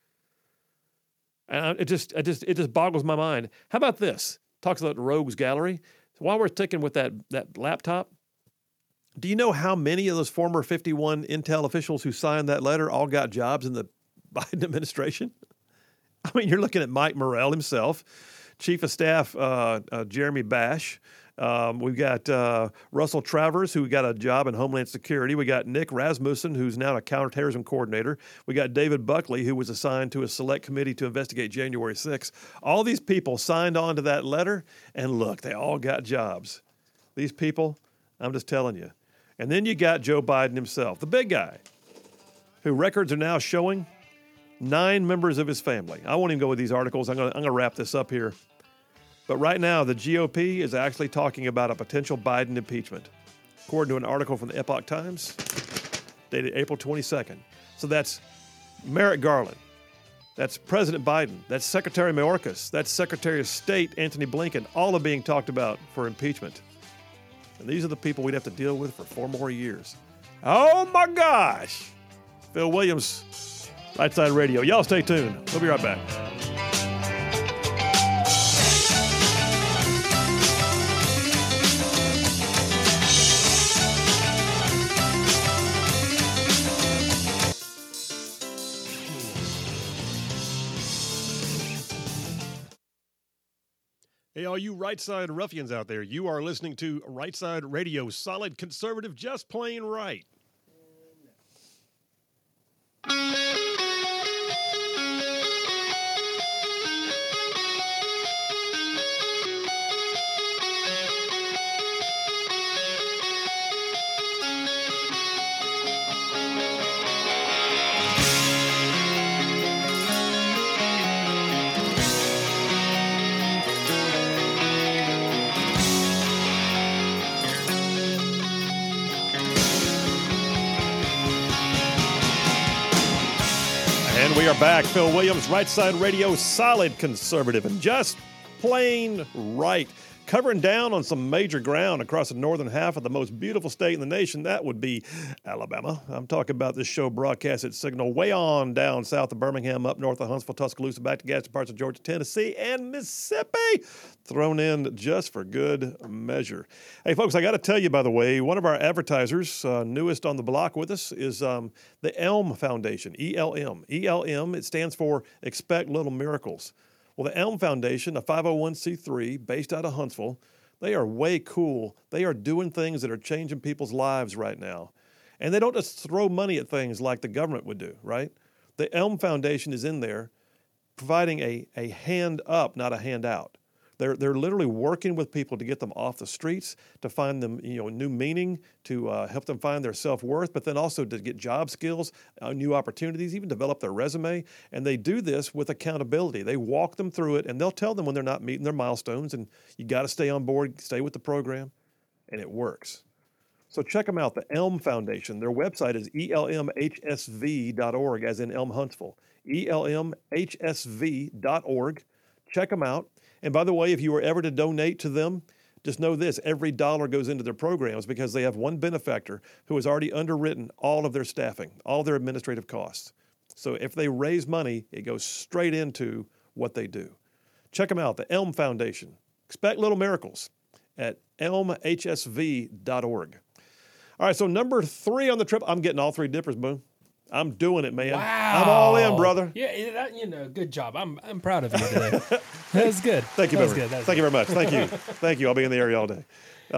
And it just boggles my mind. How about this? Talks about the Rogues Gallery. So while we're sticking with that laptop, do you know how many of those former 51 intel officials who signed that letter all got jobs in the Biden administration? I mean, you're looking at Mike Morrell himself, Chief of Staff Jeremy Bash. We've got Russell Travers, who got a job in Homeland Security. We got Nick Rasmussen, who's now a counterterrorism coordinator. We got David Buckley, who was assigned to a select committee to investigate January 6th. All these people signed on to that letter, and look, they all got jobs. These people, I'm just telling you. And then you got Joe Biden himself, the big guy, who records are now showing 9 members of his family. I won't even go with these articles. I'm gonna wrap this up here. But right now, the GOP is actually talking about a potential Biden impeachment, according to an article from the Epoch Times, dated April 22nd. So that's Merrick Garland. That's President Biden. That's Secretary Mayorkas. That's Secretary of State Antony Blinken. All are being talked about for impeachment. And these are the people we'd have to deal with for 4 more years. Oh, my gosh. Phil Williams, Right Side Radio. Y'all stay tuned. We'll be right back. Hey, all you Right Side ruffians out there, you are listening to Right Side Radio, solid conservative, just plain right. And we are back. Phil Williams, Right Side Radio, solid conservative and just plain right. Covering down on some major ground across the northern half of the most beautiful state in the nation. That would be Alabama. I'm talking about this show broadcast at Signal way on down south of Birmingham, up north of Huntsville, Tuscaloosa, back to gas parts of Georgia, Tennessee, and Mississippi. Thrown in just for good measure. Hey, folks, I got to tell you, by the way, one of our advertisers, newest on the block with us, is the ELM Foundation, ELM. ELM, it stands for Expect Little Miracles. Well, the ELM Foundation, a 501c3 based out of Huntsville, they are way cool. They are doing things that are changing people's lives right now. And they don't just throw money at things like the government would do, right? The ELM Foundation is in there providing a hand up, not a handout. They're literally working with people to get them off the streets, to find them new meaning, to help them find their self-worth, but then also to get job skills, new opportunities, even develop their resume. And they do this with accountability. They walk them through it, and they'll tell them when they're not meeting their milestones, and you got to stay on board, stay with the program, and it works. So check them out, the ELM Foundation. Their website is elmhsv.org, as in Elm Huntsville, elmhsv.org. Check them out. And by the way, if you were ever to donate to them, just know this, every dollar goes into their programs because they have one benefactor who has already underwritten all of their staffing, all their administrative costs. So if they raise money, it goes straight into what they do. Check them out, the ELM Foundation. Expect little miracles at elmhsv.org. All right, so number 3 on the trip, I'm getting all 3 dippers, Boom. I'm doing it, man. Wow. I'm all in, brother. Yeah, good job. I'm proud of you today. That was good. Thank you, Thank you very much. Thank you. Thank you. I'll be in the area all day.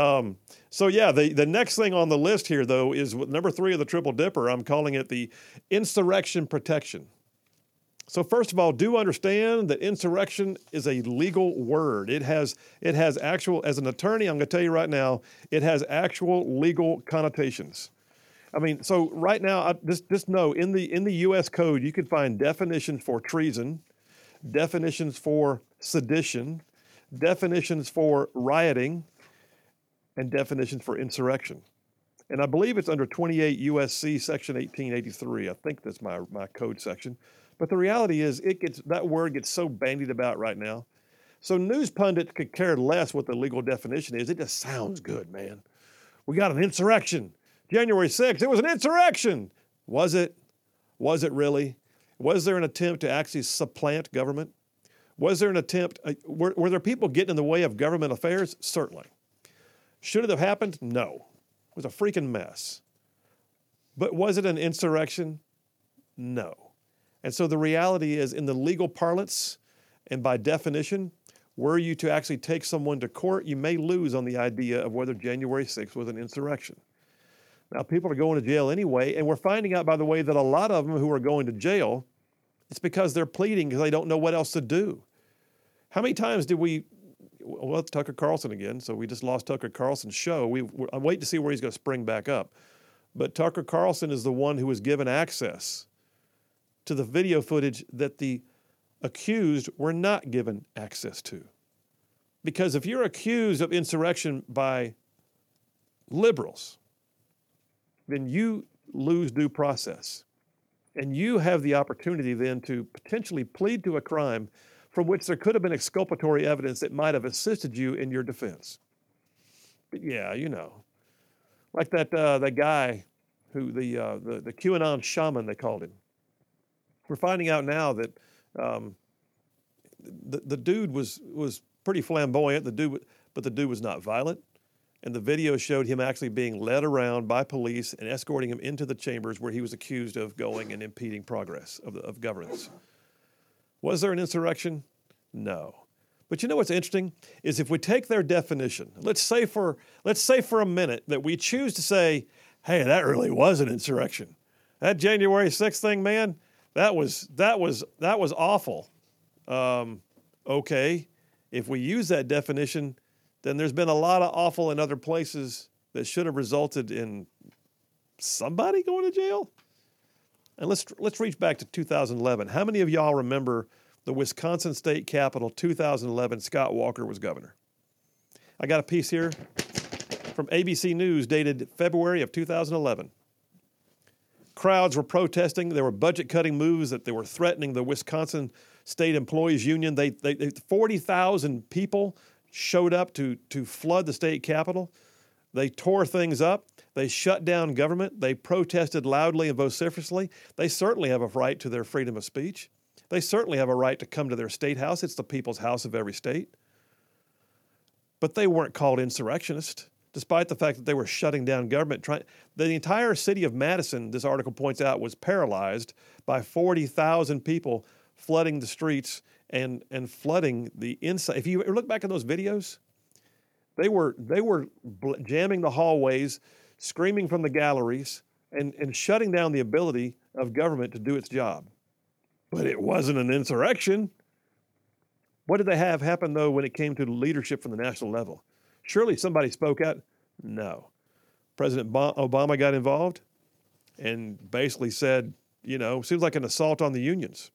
The next thing on the list here, though, is number 3 of the Triple Dipper. I'm calling it the insurrection protection. So first of all, do understand that insurrection is a legal word. It has actual, as an attorney, I'm going to tell you right now, it has actual legal connotations. I mean, so right now, just know in the U.S. Code, you can find definitions for treason, definitions for sedition, definitions for rioting, and definitions for insurrection. And I believe it's under 28 U.S.C. Section 1883. I think that's my code section. But the reality is, that word gets so bandied about right now. So news pundits could care less what the legal definition is. It just sounds good, man. We got an insurrection. January 6th, it was an insurrection. Was it? Was it really? Was there an attempt to actually supplant government? Was there an attempt? Were there people getting in the way of government affairs? Certainly. Should it have happened? No. It was a freaking mess. But was it an insurrection? No. And so the reality is, in the legal parlance, and by definition, were you to actually take someone to court, you may lose on the idea of whether January 6th was an insurrection. Now, people are going to jail anyway, and we're finding out, by the way, that a lot of them who are going to jail, it's because they're pleading because they don't know what else to do. How many times did well, it's Tucker Carlson again, so we just lost Tucker Carlson's show. I'm waiting to see where he's going to spring back up. But Tucker Carlson is the one who was given access to the video footage that the accused were not given access to. Because if you're accused of insurrection by liberals, then you lose due process. And you have the opportunity then to potentially plead to a crime from which there could have been exculpatory evidence that might have assisted you in your defense. But yeah, like that guy who the QAnon shaman, they called him. We're finding out now that the dude was pretty flamboyant, but the dude was not violent. And the video showed him actually being led around by police and escorting him into the chambers where he was accused of going and impeding progress of governance. Was there an insurrection? No. But you know what's interesting is if we take their definition, let's say for a minute that we choose to say, hey, that really was an insurrection. That January 6th thing, man, that was awful. Okay, if we use that definition, then there's been a lot of awful in other places that should have resulted in somebody going to jail. And let's reach back to 2011. How many of y'all remember the Wisconsin State Capitol 2011? Scott Walker was governor. I got a piece here from ABC News dated February of 2011. crowds were protesting. There were budget-cutting moves that they were threatening the Wisconsin State Employees Union. 40,000 people showed up to flood the state capitol. They tore things up. They shut down government. They protested loudly and vociferously. They certainly have a right to their freedom of speech. They certainly have a right to come to their state house. It's the people's house of every state. But they weren't called insurrectionists, despite the fact that they were shutting down government. The entire city of Madison, this article points out, was paralyzed by 40,000 people flooding the streets and flooding the inside. If you look back at those videos, they were jamming the hallways, screaming from the galleries, and shutting down the ability of government to do its job. But it wasn't an insurrection. What did they have happen, though, when it came to leadership from the national level? Surely somebody spoke out? No. President Obama got involved and basically said, seems like an assault on the unions.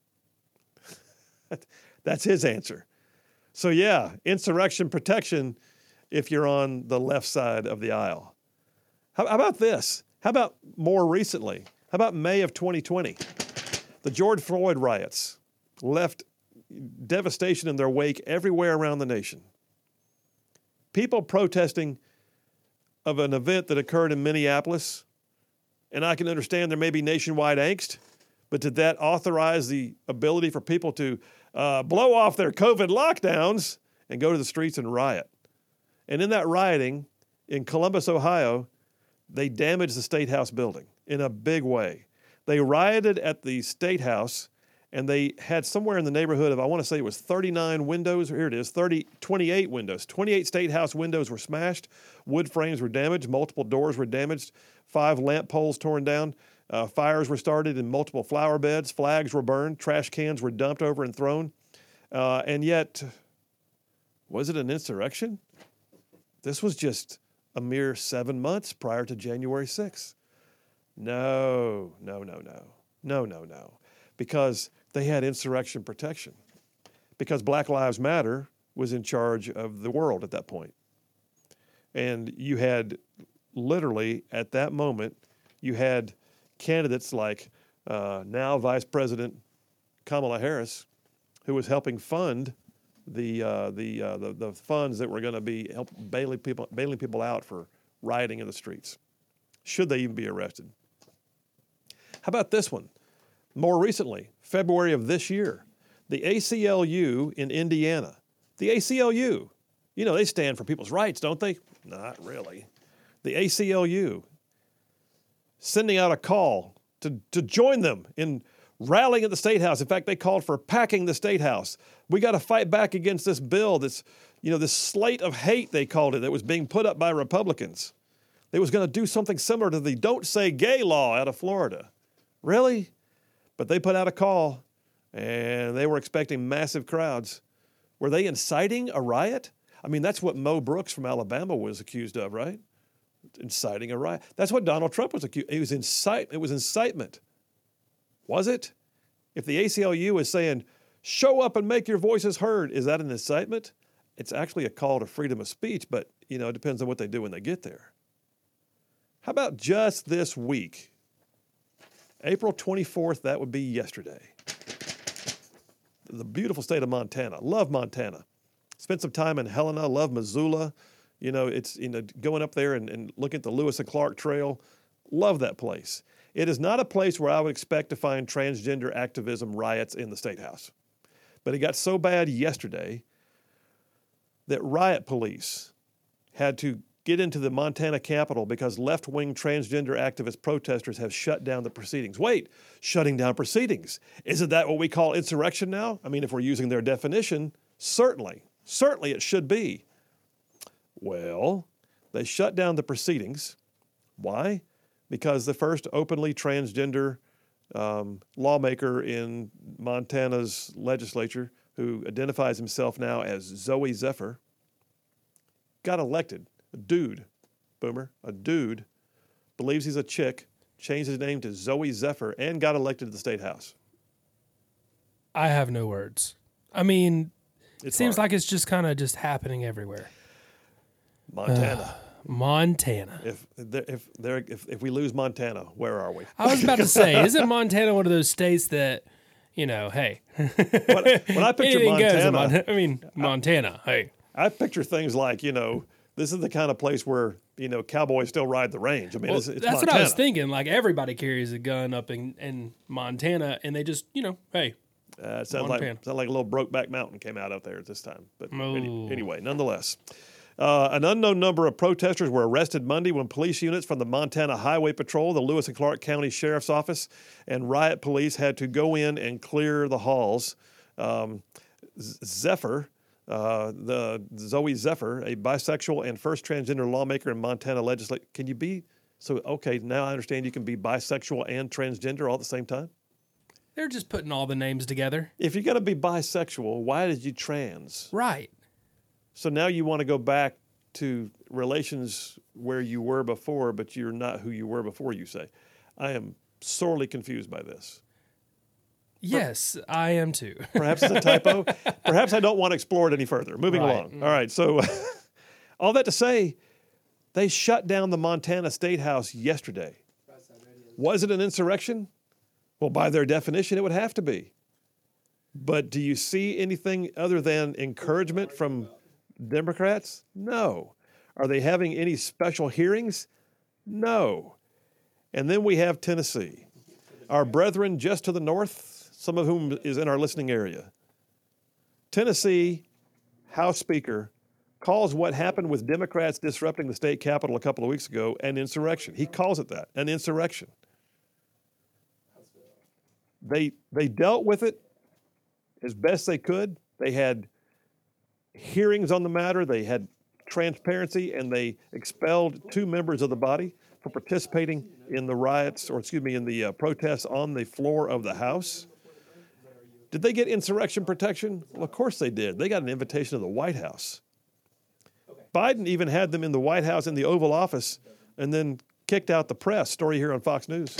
That's his answer. So, yeah, insurrection protection if you're on the left side of the aisle. How about this? How about more recently? How about May of 2020? The George Floyd riots left devastation in their wake everywhere around the nation. People protesting of an event that occurred in Minneapolis, and I can understand there may be nationwide angst, but did that authorize the ability for people to blow off their COVID lockdowns and go to the streets and riot? And in that rioting in Columbus, Ohio, they damaged the State House building in a big way. They rioted at the State House, and they had somewhere in the neighborhood of, I want to say it was 39 windows, or here it is, 28 windows. 28 State House windows were smashed, wood frames were damaged, multiple doors were damaged, 5 lamp poles torn down, fires were started in multiple flower beds, flags were burned, trash cans were dumped over and thrown. And yet, was it an insurrection? This was just a mere 7 months prior to January 6th. No. Because they had insurrection protection. Because Black Lives Matter was in charge of the world at that point. And you had literally, at that moment, you had candidates like now Vice President Kamala Harris, who was helping fund the funds that were going to be bailing people out for rioting in the streets, should they even be arrested. How about this one? More recently, February of this year, the ACLU in Indiana. The ACLU, they stand for people's rights, don't they? Not really. The ACLU sending out a call to join them in rallying at the State House. In fact, they called for packing the State House. We got to fight back against this bill that's, this slate of hate, they called it, that was being put up by Republicans. They was going to do something similar to the Don't Say Gay law out of Florida. Really? But they put out a call, and they were expecting massive crowds. Were they inciting a riot? I mean, that's what Mo Brooks from Alabama was accused of, right? Inciting a riot. That's what Donald Trump was accused. It was incitement. Was it? If the ACLU is saying, show up and make your voices heard, is that an incitement? It's actually a call to freedom of speech, but, it depends on what they do when they get there. How about just this week? April 24th, that would be yesterday. The beautiful state of Montana. Love Montana. Spent some time in Helena. Love Missoula. It's going up there and looking at the Lewis and Clark Trail. Love that place. It is not a place where I would expect to find transgender activism riots in the State House. But it got so bad yesterday that riot police had to get into the Montana Capitol because left-wing transgender activist protesters have shut down the proceedings. Wait, shutting down proceedings. Isn't that what we call insurrection now? I mean, if we're using their definition, certainly it should be. Well, they shut down the proceedings. Why? Because the first openly transgender lawmaker in Montana's legislature, who identifies himself now as Zoe Zephyr, got elected. A dude, believes he's a chick, changed his name to Zoe Zephyr, and got elected to the State House. I have no words. I mean, it seems like it's just kind of just happening everywhere. Montana. Montana. If we lose Montana, where are we? I was about to say, isn't Montana one of those states that, hey, When I picture anything goes in Montana, Montana, hey. I picture things like, this is the kind of place where, cowboys still ride the range. I mean, it's that's Montana. what I was thinking. Like, everybody carries a gun up in Montana, and they just, hey. It sounds like a little Brokeback Mountain came out there at this time. But anyway, nonetheless. An unknown number of protesters were arrested Monday when police units from the Montana Highway Patrol, the Lewis and Clark County Sheriff's Office, and riot police had to go in and clear the halls. Zephyr, Zoe Zephyr, a bisexual and first transgender lawmaker in Montana legislature. Can you be okay, now I understand you can be bisexual and transgender all at the same time? They're just putting all the names together. If you're going to be bisexual, why did you trans? Right. So now you want to go back to relations where you were before, but you're not who you were before, you say. I am sorely confused by this. Yes, I am too. Perhaps it's a typo. Perhaps I don't want to explore it any further. Moving along. All right, so all that to say, they shut down the Montana State House yesterday. Was it an insurrection? Well, by their definition, it would have to be. But do you see anything other than encouragement from Democrats? No. Are they having any special hearings? No. And then we have Tennessee. Our brethren just to the north, some of whom is in our listening area. Tennessee House Speaker calls what happened with Democrats disrupting the state capitol a couple of weeks ago an insurrection. He calls it that, an insurrection. They dealt with it as best they could. They had hearings on the matter. They had transparency, and they expelled 2 members of the body for participating in the riots, in the protests on the floor of the House. Did they get insurrection protection? Well, of course they did. They got an invitation to the White House. Biden even had them in the White House in the Oval Office and then kicked out the press. Story here on Fox News.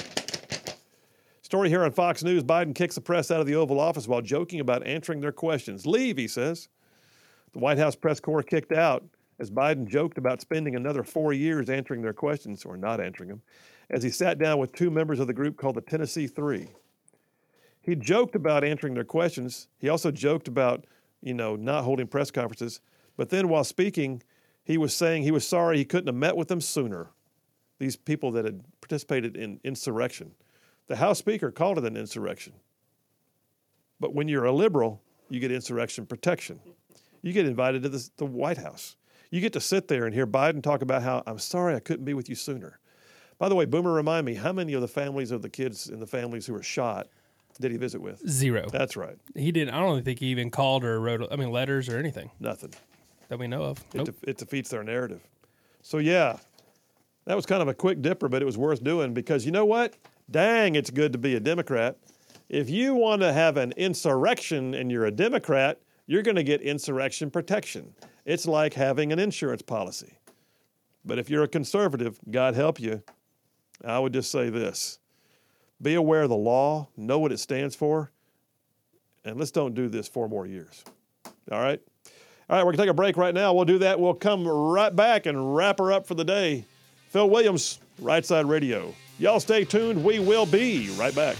Biden kicks the press out of the Oval Office while joking about answering their questions. Leave, he says. The White House press corps kicked out as Biden joked about spending another 4 years answering their questions, or not answering them, as he sat down with 2 members of the group called the Tennessee Three. He joked about answering their questions. He also joked about, not holding press conferences. But then while speaking, he was saying he was sorry he couldn't have met with them sooner, these people that had participated in insurrection. The House Speaker called it an insurrection. But when you're a liberal, you get insurrection protection. You get invited to the White House. You get to sit there and hear Biden talk about how, I'm sorry I couldn't be with you sooner. By the way, Boomer, remind me, how many of the families of the kids in the families who were shot did he visit with? 0. That's right. He didn't. I don't think he even called or wrote, letters or anything. Nothing. That we know of. Nope. It defeats their narrative. So, yeah, that was kind of a quick dipper, but it was worth doing because you know what? Dang, it's good to be a Democrat. If you want to have an insurrection and you're a Democrat, you're going to get insurrection protection. It's like having an insurance policy. But if you're a conservative, God help you, I would just say this. Be aware of the law, know what it stands for, and let's don't do this 4 more years. All right? All right, we're going to take a break right now. We'll do that. We'll come right back and wrap her up for the day. Phil Williams, Right Side Radio. Y'all stay tuned. We will be right back.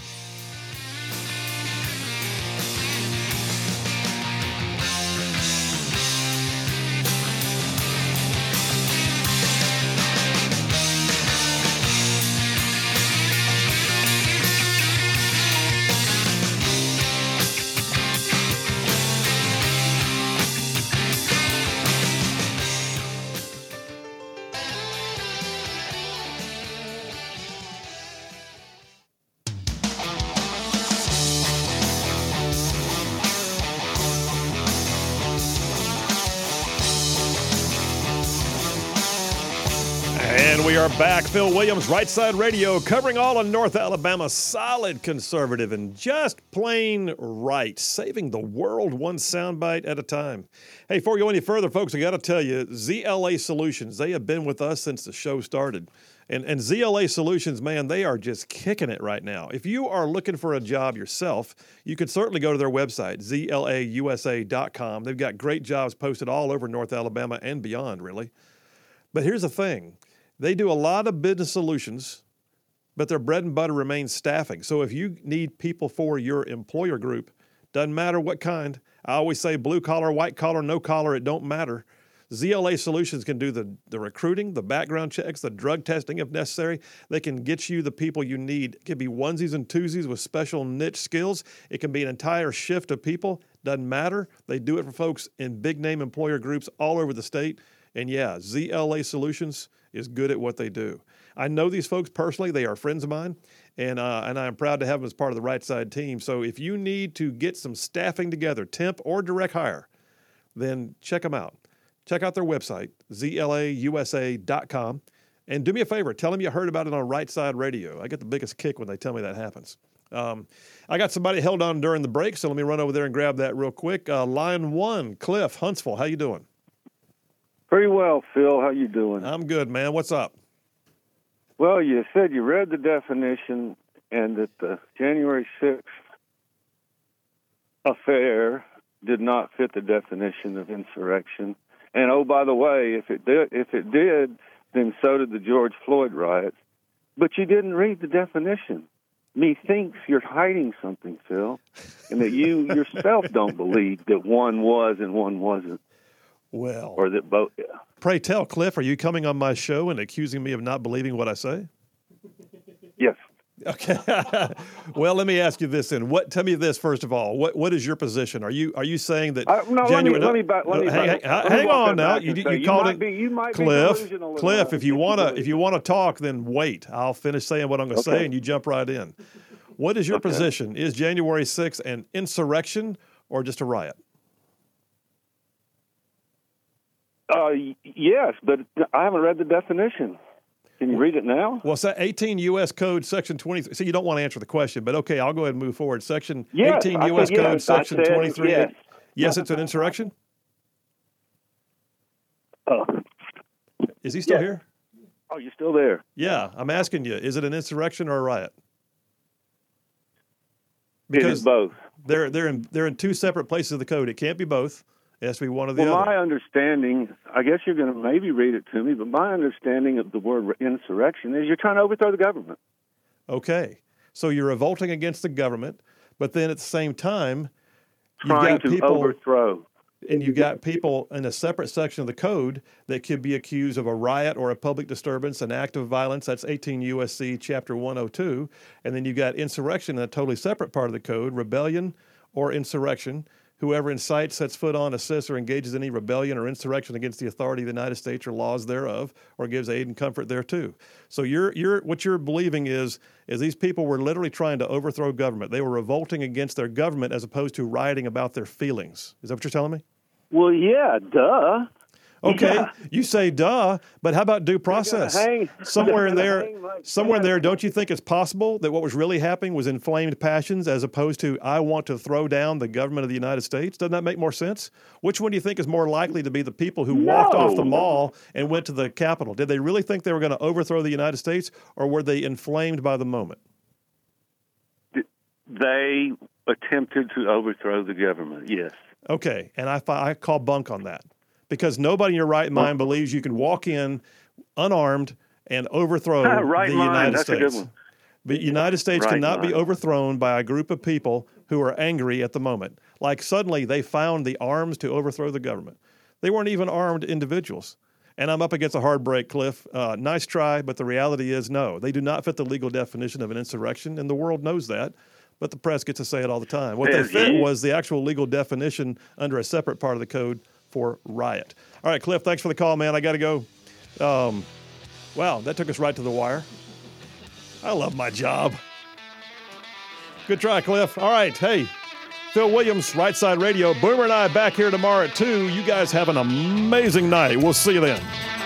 We are back. Phil Williams, Right Side Radio, covering all of North Alabama. Solid conservative and just plain right. Saving the world one soundbite at a time. Hey, before we go any further, folks, I got to tell you, ZLA Solutions, they have been with us since the show started. And ZLA Solutions, man, they are just kicking it right now. If you are looking for a job yourself, you can certainly go to their website, zlausa.com. They've got great jobs posted all over North Alabama and beyond, really. But here's the thing. They do a lot of business solutions, but their bread and butter remains staffing. So if you need people for your employer group, doesn't matter what kind. I always say blue collar, white collar, no collar, it don't matter. ZLA Solutions can do the recruiting, the background checks, the drug testing if necessary. They can get you the people you need. It can be onesies and twosies with special niche skills. It can be an entire shift of people. Doesn't matter. They do it for folks in big name employer groups all over the state. And yeah, ZLA Solutions is good at what they do. I know these folks personally. They are friends of mine, and I'm proud to have them as part of the Right Side team. So if you need to get some staffing together, temp or direct hire, then check them out. Check out their website, zlausa.com. And do me a favor, tell them you heard about it on Right Side Radio. I get the biggest kick when they tell me that happens. I got somebody held on during the break, so let me run over there and grab that real quick. Line 1, Cliff, Huntsville. How you doing? Pretty well, Phil. How you doing? I'm good, man. What's up? Well, you said you read the definition and that the January 6th affair did not fit the definition of insurrection. And, oh, by the way, if it did, then so did the George Floyd riots. But you didn't read the definition. Methinks you're hiding something, Phil, and that you yourself don't believe that one was and one wasn't. Well, or that both. Yeah. Pray tell, Cliff, are you coming on my show and accusing me of not believing what I say? Yes. Okay. Well, let me ask you this then. Tell me this first of all. What is your position? Are you saying that? No, January, hang on now. You called it Cliff. Cliff, if you want to talk, then wait. I'll finish saying what I'm going to say, and you jump right in. What is your position? Is January 6th an insurrection or just a riot? Yes, but I haven't read the definition. Can you read it now? Well, it's 18 U.S. Code, Section 23. See, you don't want to answer the question, but okay, I'll go ahead and move forward. Section 18 U.S. Code, Section 23. Yes. Yes, it's an insurrection? Is he still here? Oh, you're still there? Yeah, I'm asking you, is it an insurrection or a riot? Because it is both. They're in two separate places of the code. It can't be both. It has to be one or the other. Well, my understanding, I guess you're going to maybe read it to me, but my understanding of the word insurrection is you're trying to overthrow the government. Okay. So you're revolting against the government, but then at the same time, trying to overthrow. And you've got people in a separate section of the code that could be accused of a riot or a public disturbance, an act of violence. That's 18 U.S.C. Chapter 102. And then you've got insurrection in a totally separate part of the code, rebellion or insurrection. Whoever incites, sets foot on, assists, or engages in any rebellion or insurrection against the authority of the United States or laws thereof, or gives aid and comfort thereto. So what you're believing is these people were literally trying to overthrow government. They were revolting against their government as opposed to rioting about their feelings. Is that what you're telling me? Well, yeah, duh. Okay, yeah. You say duh, but how about due process? Somewhere in there, don't you think it's possible that what was really happening was inflamed passions as opposed to I want to throw down the government of the United States? Doesn't that make more sense? Which one do you think is more likely to be the people who walked off the mall and went to the Capitol? Did they really think they were going to overthrow the United States, or were they inflamed by the moment? They attempted to overthrow the government, yes. Okay, and I call bunk on that. Because nobody in your right mind believes you can walk in unarmed and overthrow the United States. A good one. But the United States cannot be overthrown by a group of people who are angry at the moment. Like suddenly they found the arms to overthrow the government. They weren't even armed individuals. And I'm up against a hard break, Cliff. Nice try, but the reality is no. They do not fit the legal definition of an insurrection, and the world knows that. But the press gets to say it all the time. What they fit was the actual legal definition under a separate part of the code for riot. All right, Cliff, thanks for the call, man. I got to go. Wow, that took us right to the wire. I love my job. Good try, Cliff. All right, hey, Phil Williams, Right Side Radio. Boomer and I back here tomorrow at 2. You guys have an amazing night. We'll see you then.